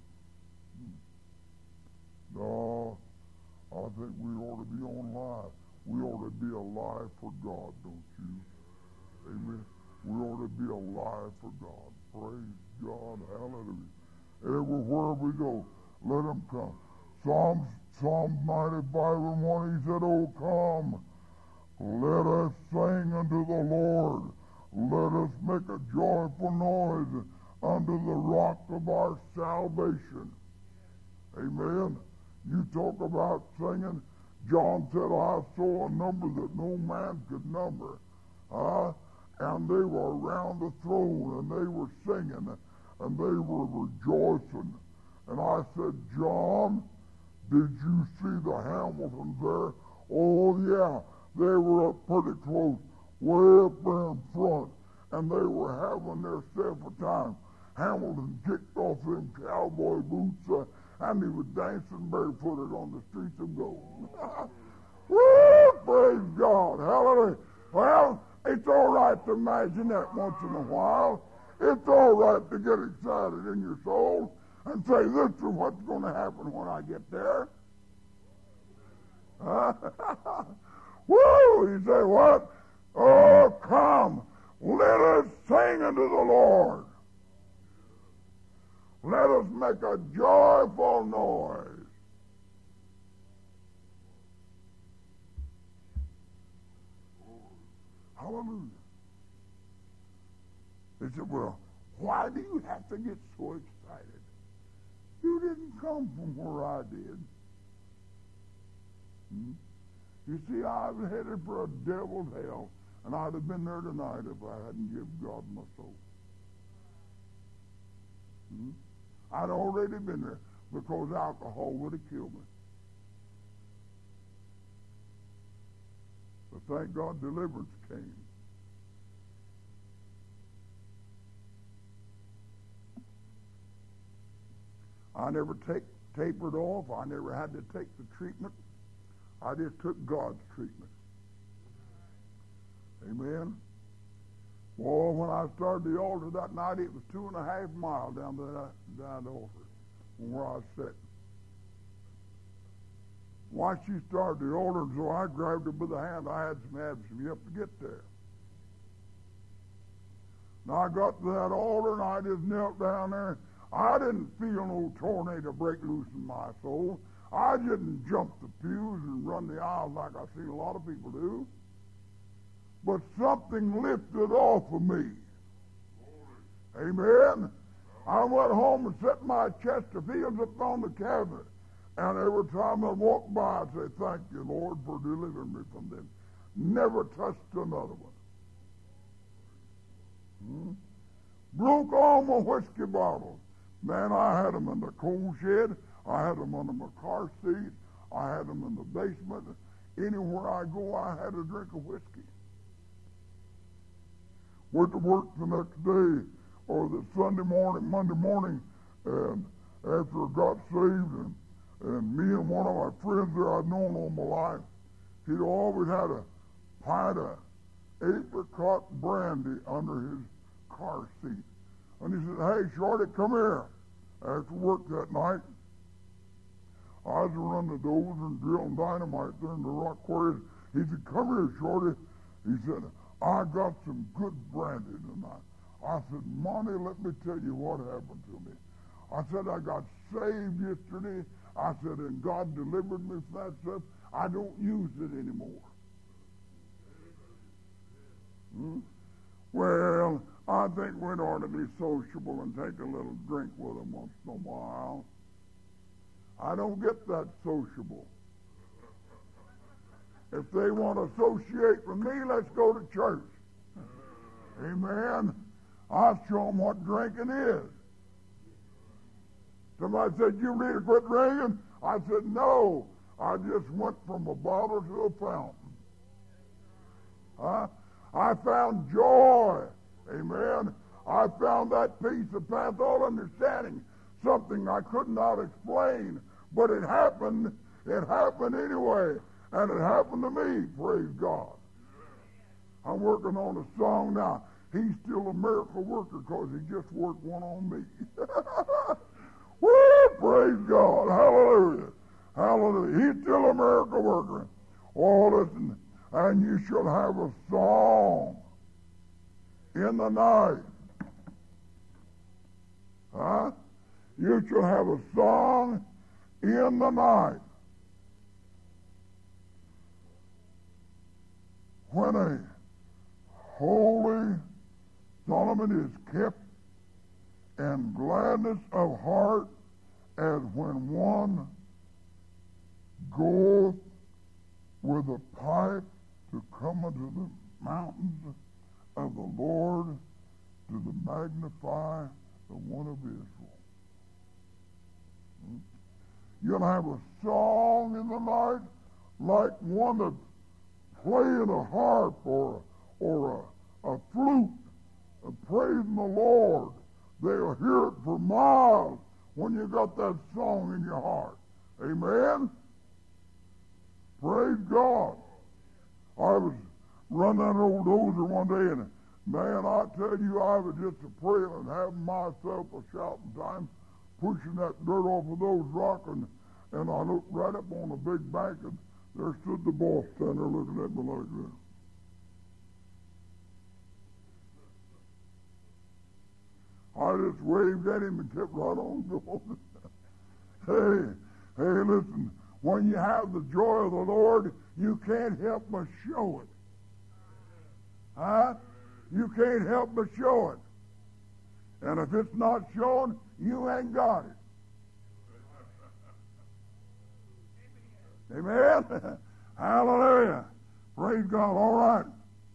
No, I think we ought to be on live. We ought to be alive for God, don't you? Amen. We ought to be alive for God. Praise God. Hallelujah. Everywhere we go, let them come. Psalm 95 and 1, he said, "Oh, come, let us sing unto the Lord. Let us make a joyful noise unto the rock of our salvation." Amen. You talk about singing. John said, "I saw a number that no man could number." And they were around the throne, and they were singing, and they were rejoicing. And I said, "John, did you see the Hamiltons there?" "Oh, yeah, they were up pretty close, way up there in front, and they were having their separate time." Hamilton kicked off them cowboy boots, and he was dancing barefooted on the streets of gold. Woo! Praise God. Hallelujah. Well, it's all right to imagine that once in a while. It's all right to get excited in your soul and say, "This is what's going to happen when I get there." Woo! He said, what? Oh, come. Let us sing unto the Lord. Let us make a joyful noise. Hallelujah. They said, well, why do you have to get so excited? You didn't come from where I did. You see, I was headed for a devil's hell, and I'd have been there tonight if I hadn't given God my soul. I'd already been there because alcohol would have killed me. But thank God deliverance came. I never tapered off. I never had to take the treatment. I just took God's treatment. Amen. Well, when I started the altar that night, it was 2.5 miles down the altar from where I was sitting. Once she started the altar, so I grabbed her by the hand. I had some Absam to get there. Now I got to that altar and I just knelt down there. I didn't feel no tornado break loose in my soul. I didn't jump the pews and run the aisles like I see a lot of people do. But something lifted off of me. Amen. I went home and set my Chesterfields up on the cabinet. And every time I walked by, I'd say, thank you, Lord, for delivering me from them. Never touched another one. Broke all my whiskey bottles. Man, I had them in the coal shed. I had them under my car seat. I had them in the basement. Anywhere I go, I had a drink of whiskey. Went to work the next day, or the Monday morning, and after I got saved, and me and one of my friends there I'd known all my life, he'd always had a pint of apricot brandy under his car seat. And he said, hey, Shorty, come here. After work that night, I was running the dozer and drilling dynamite there in the rock quarries. He said, come here, Shorty. He said, I got some good brandy tonight. I said, Monty, let me tell you what happened to me. I said, I got saved yesterday. I said, and God delivered me from that stuff. I don't use it anymore. Well, I think we ought to be sociable and take a little drink with them once in a while. I don't get that sociable. If they want to associate with me, let's go to church. Amen. I'll show them what drinking is. Somebody said, you need to quit drinking? I said, no. I just went from a bottle to a fountain. I found joy. Amen. I found that peace that passed all understanding. Something I could not explain. But it happened. It happened anyway. And it happened to me. Praise God. I'm working on a song now. He's still a miracle worker because he just worked one on me. Woo! Praise God. Hallelujah. Hallelujah. He's still a miracle worker. Oh, listen. And you shall have a song in the night. You shall have a song in the night. When a holy Solomon is kept, and gladness of heart as when one goeth with a pipe to come unto the mountains of the Lord to magnify the one of Israel. You'll have a song in the night like one that's playing a harp or a flute and praising the Lord. They'll hear it for miles when you got that song in your heart. Amen? Praise God. I was running that old dozer one day, and man, I tell you, I was just a praying and having myself a shouting time, pushing that dirt off of those rocks, and I looked right up on the big bank, and There stood the boss standing there looking at me like that. I just waved at him and kept right on going. Hey, listen, when you have the joy of the Lord, you can't help but show it. Huh? You can't help but show it. And if it's not shown, you ain't got it. Amen? Hallelujah. Praise God. All right.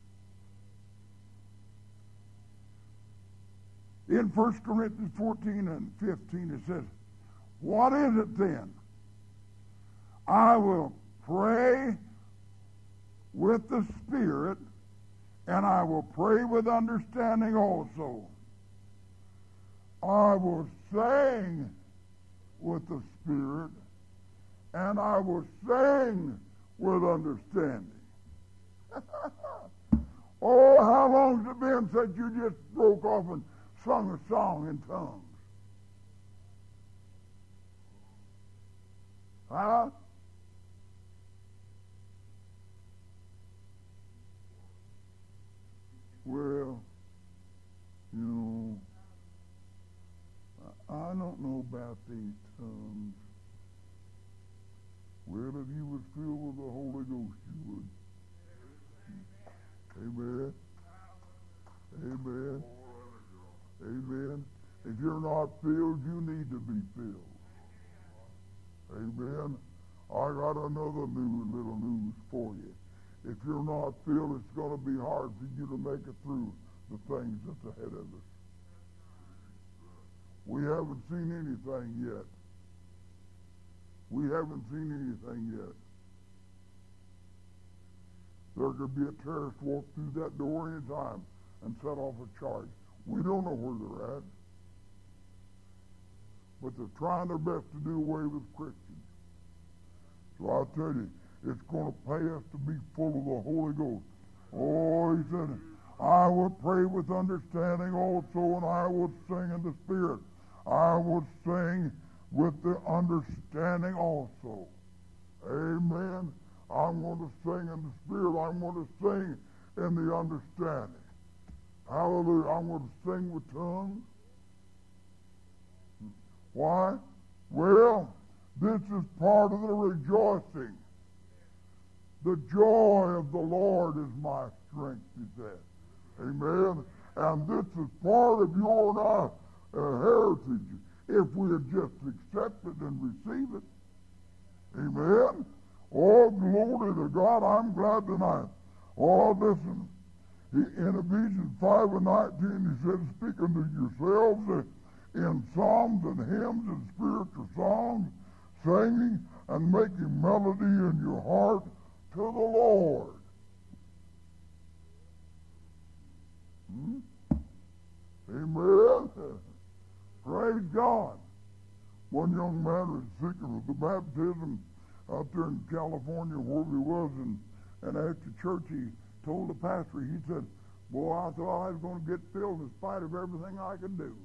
In 1 Corinthians 14 and 15 it says, what is it then? I will pray with the Spirit, and I will pray with understanding also. I will sing with the Spirit, and I will sing with understanding. Oh, how long has it been since you just broke off and sung a song in tongues? Huh? Well, you know, I don't know about these tongues. Well, if you was filled with the Holy Ghost, you would. Amen. Amen. Amen. If you're not filled, you need to be filled. Amen. I got another little news for you. If you're not filled, it's going to be hard for you to make it through the things that's ahead of us. We haven't seen anything yet. We haven't seen anything yet. There could be a terrorist walk through that door any time and set off a charge. We don't know where they're at. But they're trying their best to do away with Christians. So I'll tell you, it's going to pay us to be full of the Holy Ghost. Oh, he said, I will pray with understanding also, and I will sing in the Spirit. I will sing with the understanding also. Amen. I'm going to sing in the Spirit. I'm going to sing in the understanding. Hallelujah. I'm going to sing with tongues. Why? Well, this is part of the rejoicing. The joy of the Lord is my strength, he said. Amen. And this is part of your and our heritage if we had just accept it and receive it. Amen. Oh, glory to God. I'm glad tonight. Oh, listen. In Ephesians 5 and 19, he said, speaking to yourselves in psalms and hymns and spiritual songs, singing and making melody in your heart to the Lord. Amen. Praise God. One young man was seeking with the baptism out there in California where he was, and after church he told the pastor, he said, boy, I thought I was going to get filled in spite of everything I could do.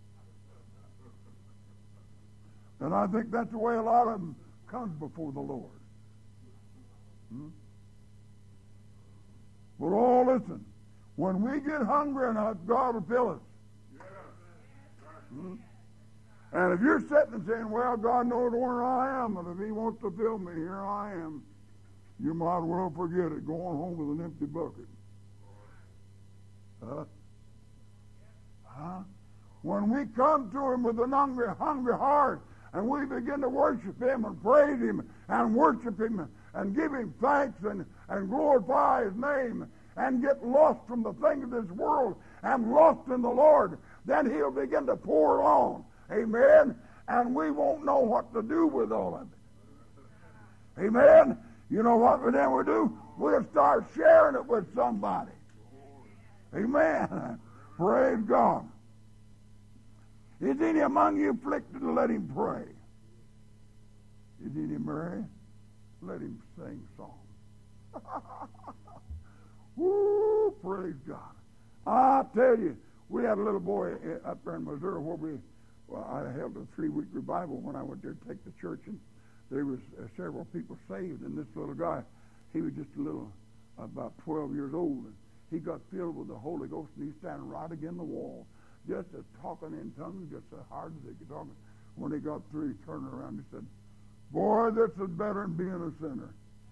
And I think that's the way a lot of them comes before the Lord. But oh, listen, when we get hungry enough, God will fill us. And if you're sitting and saying, well, God knows where I am, and if he wants to fill me, here I am, you might well forget it, going home with an empty bucket. When we come to him with an hungry heart, and we begin to worship him and praise him and worship him and give him thanks and glorify his name and get lost from the things of this world and lost in the Lord, then he'll begin to pour on. Amen? And we won't know what to do with all of it. Amen? You know what then we'll do? We'll start sharing it with somebody. Amen? Praise God. Is any among you afflicted? Let him pray. Is any merry? Let him sing songs. Woo, praise God. I tell you, we had a little boy up there in Missouri where I held a 3-week revival when I went there to take the church, and there was several people saved, and this little guy, he was just a little, about 12 years old, and he got filled with the Holy Ghost, and he's standing right against the wall, just talking in tongues, just as hard as he could talk. When he got through, he turned around and he said, "Boy, this is better than being a sinner."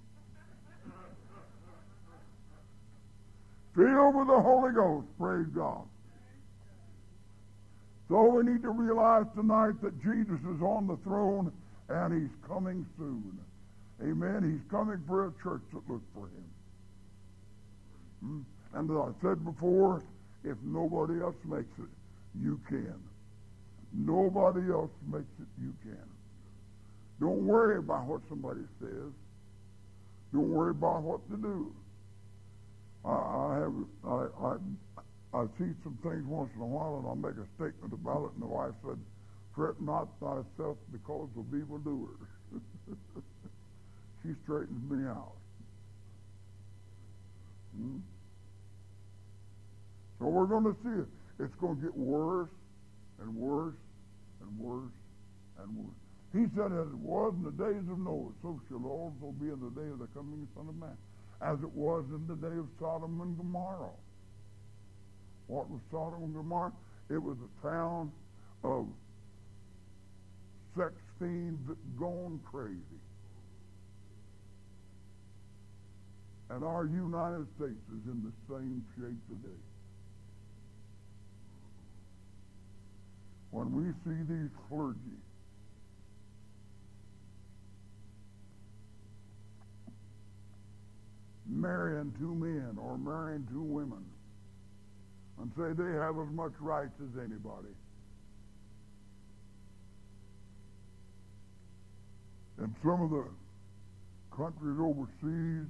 Filled with the Holy Ghost, praise God. So we need to realize tonight that Jesus is on the throne and he's coming soon. Amen. He's coming for a church that looks for him. And as I said before, if nobody else makes it, you can. Nobody else makes it, you can. Don't worry about what somebody says. Don't worry about what to do. I see some things once in a while, and I'll make a statement about it, and the wife said, "Fret not thyself because of evildoers." She straightens me out. So we're going to see it. It's going to get worse and worse and worse and worse. He said, as it was in the days of Noah, so shall it also be in the day of the coming of the Son of Man. As it was in the day of Sodom and Gomorrah. What was Sodom and Gomorrah? It was a town of sex fiends gone crazy. And our United States is in the same shape today. When we see these clergy marrying two men or marrying two women and say they have as much rights as anybody. In some of the countries overseas,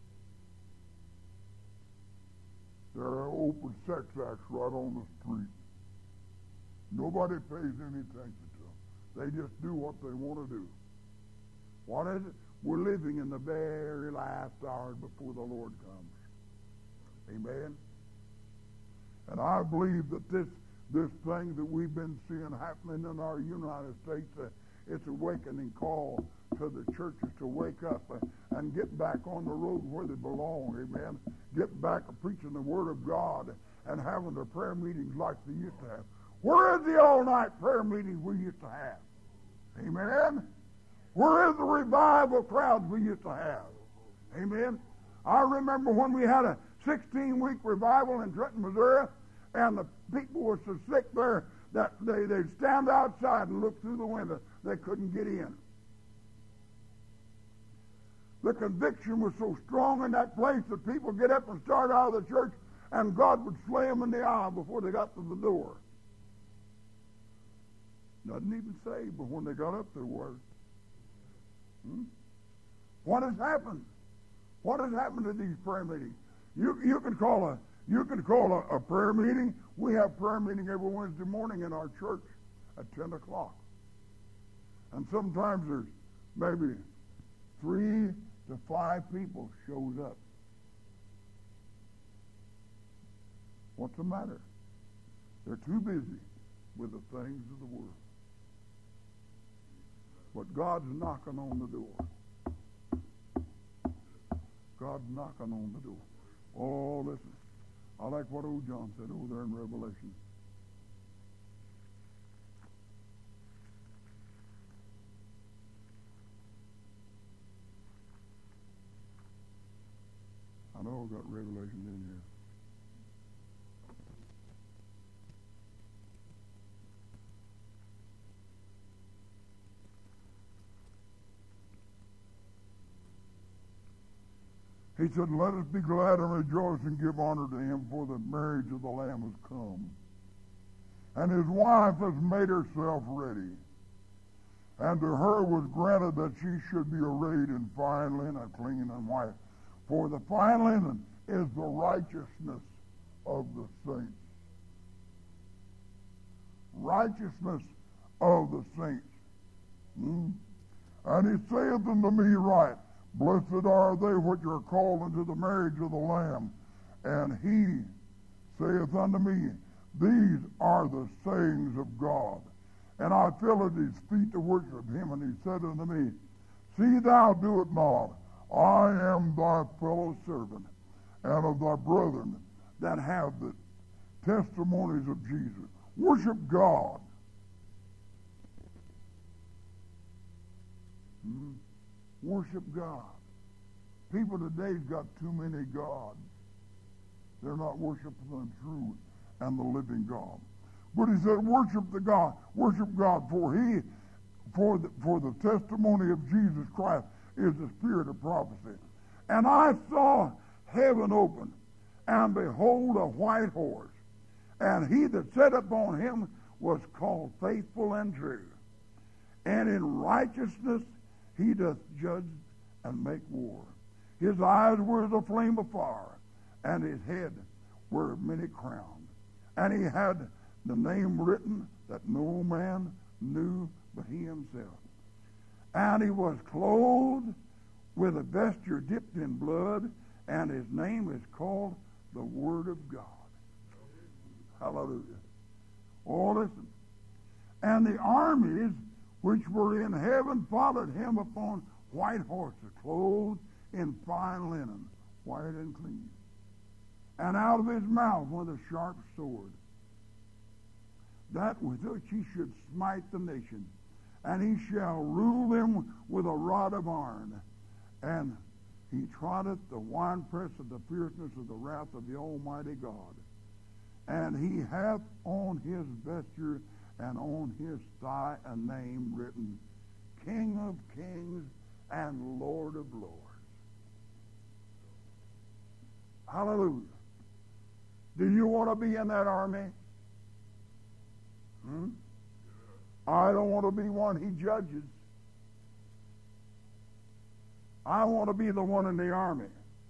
there are open sex acts right on the street. Nobody pays any attention to them. They just do what they want to do. What is it? We're living in the very last hours before the Lord comes. Amen? And I believe that this thing that we've been seeing happening in our United States, it's a awakening call to the churches to wake up and get back on the road where they belong. Amen? Get back to preaching the Word of God and having their prayer meetings like they used to have. Where is the all-night prayer meetings we used to have? Amen? Where is the revival crowds we used to have? Amen? I remember when we had a 16-week revival in Trenton, Missouri, and the people were so sick there that they'd stand outside and look through the window. They couldn't get in. The conviction was so strong in that place that people get up and start out of the church, and God would slay them in the eye before they got to the door. Doesn't even say, but when they got up there were. What has happened? What has happened to these prayer meetings? You can call a prayer meeting. We have prayer meeting every Wednesday morning in our church at 10 o'clock. And sometimes there's maybe 3 to 5 people shows up. What's the matter? They're too busy with the things of the world. But God's knocking on the door. God's knocking on the door. Oh, listen. I like what old John said over there in Revelation. I know I've got Revelation in here. He said, "Let us be glad and rejoice and give honor to him, for the marriage of the Lamb has come. And his wife has made herself ready. And to her was granted that she should be arrayed in fine linen, clean and white. For the fine linen is the righteousness of the saints." Righteousness of the saints. And he saith unto me, "Right, blessed are they which are called unto the marriage of the Lamb." And he saith unto me, "These are the sayings of God." And I fell at his feet to worship him, and he said unto me, See thou do it not. I am thy fellow servant, and of thy brethren that have the testimonies of Jesus. Worship God. Worship God. People today's got too many gods. They're not worshiping the true and the living God. But he said, worship God, for the testimony of Jesus Christ is the spirit of prophecy. And I saw heaven open, and behold, a white horse, and he that sat upon him was called Faithful and True. And in righteousness he doth judge and make war. His eyes were as a flame of fire, and his head were many crowns. And he had the name written that no man knew but he himself. And he was clothed with a vesture dipped in blood, and his name is called the Word of God. Hallelujah. Oh, listen. And the armies which were in heaven followed him upon white horses, clothed in fine linen, white and clean. And out of his mouth went a sharp sword, that with which he should smite the nations, and he shall rule them with a rod of iron. And he trotteth the winepress of the fierceness of the wrath of the Almighty God. And he hath on his vesture and on his thigh a name written, King of Kings and Lord of Lords. Hallelujah. Do you want to be in that army? I don't want to be one he judges. I want to be the one in the army.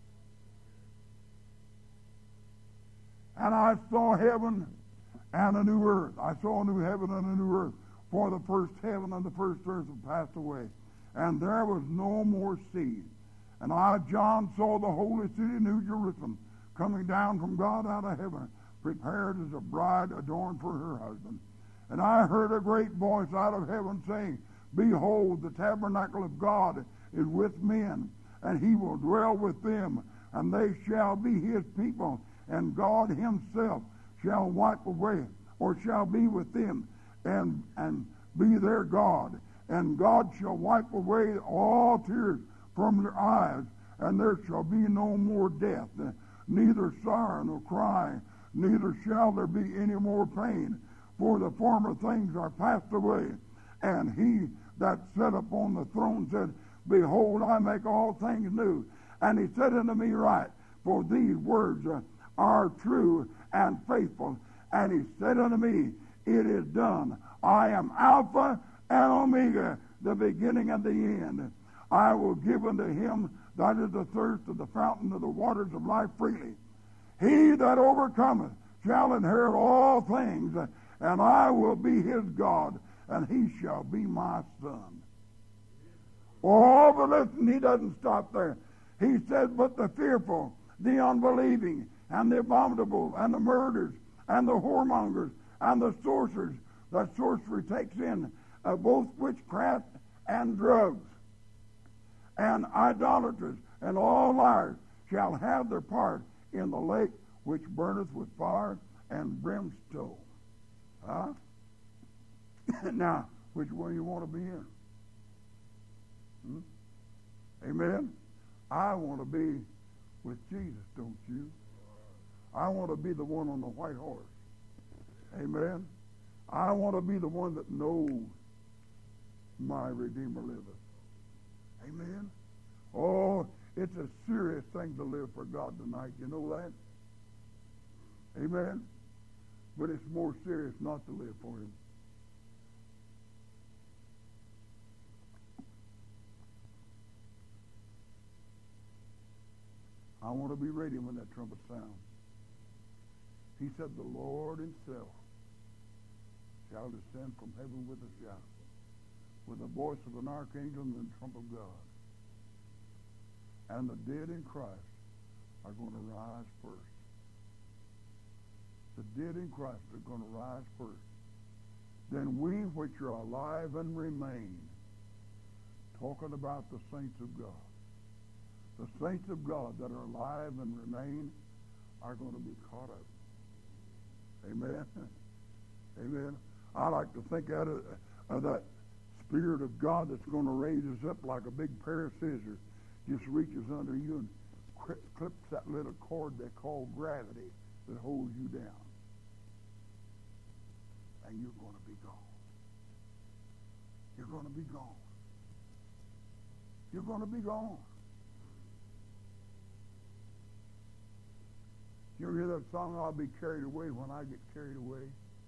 And I saw heaven and a new earth. I saw a new heaven and a new earth. For the first heaven and the first earth have passed away, and there was no more sea. And I, John, saw the holy city, New Jerusalem, coming down from God out of heaven, prepared as a bride adorned for her husband. And I heard a great voice out of heaven saying, Behold, the tabernacle of God is with men, and he will dwell with them, and they shall be his people, and God himself shall wipe away, or shall be with them, and be their God. And God shall wipe away all tears from their eyes, and there shall be no more death, neither sorrow nor crying, neither shall there be any more pain, for the former things are passed away. And he that sat upon the throne said, Behold, I make all things new. And he said unto me, Write, for these words are true and faithful. And he said unto me, It is done. I am Alpha and Omega, the beginning and the end. I will give unto him that is the thirst of the fountain of the waters of life freely. He that overcometh shall inherit all things, and I will be his God, and he shall be my son. Oh, but listen, he doesn't stop there. He says, but the fearful, the unbelieving, and the abominable, and the murderers, and the whoremongers, and the sorcerers, that sorcery takes in both witchcraft and drugs, and idolaters, and all liars, shall have their part in the lake which burneth with fire and brimstone. Huh? Now, which one you want to be in? Amen? I want to be with Jesus, don't you? I want to be the one on the white horse. Amen? I want to be the one that knows my Redeemer liveth. Amen? Oh, it's a serious thing to live for God tonight. You know that? Amen? But it's more serious not to live for him. I want to be ready when that trumpet sounds. He said, the Lord himself shall descend from heaven with a shout, with the voice of an archangel and the trump of God. And the dead in Christ are going to rise first. The dead in Christ are going to rise first. Then we which are alive and remain talking about the saints of God. The saints of God that are alive and remain are going to be caught up. Amen. Amen. I like to think out of that Spirit of God that's going to raise us up like a big pair of scissors, just reaches under you and clips that little cord they call gravity that holds you down. And you're going to be gone. You're going to be gone. You're going to be gone. You ever hear that song, I'll be carried away when I get carried away?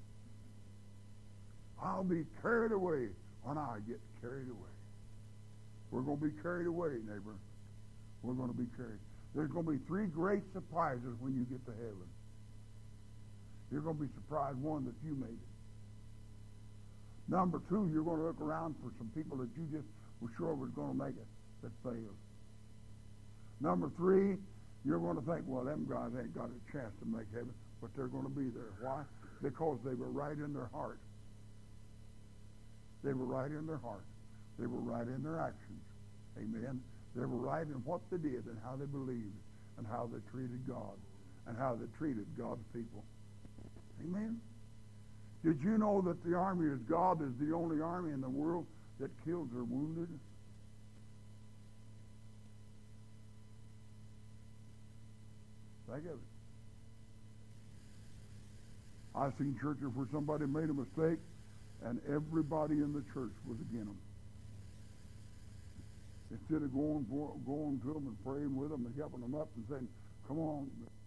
I'll be carried away when I get carried away. We're going to be carried away, neighbor. We're going to be carried. There's going to be three great surprises when you get to heaven. You're going to be surprised, one, that you made it. Number two, you're going to look around for some people that you just were sure was going to make it that failed. Number three, you're going to think, well, them guys ain't got a chance to make heaven, but they're going to be there. Why? Because they were right in their heart. They were right in their heart. They were right in their actions. Amen. They were right in what they did and how they believed and how they treated God and how they treated God's people. Amen. Did you know that the army of God is the only army in the world that kills or wounded? Think of it. I've seen churches where somebody made a mistake and everybody in the church was against them. Instead of going to them and praying with them and helping them up and saying, come on,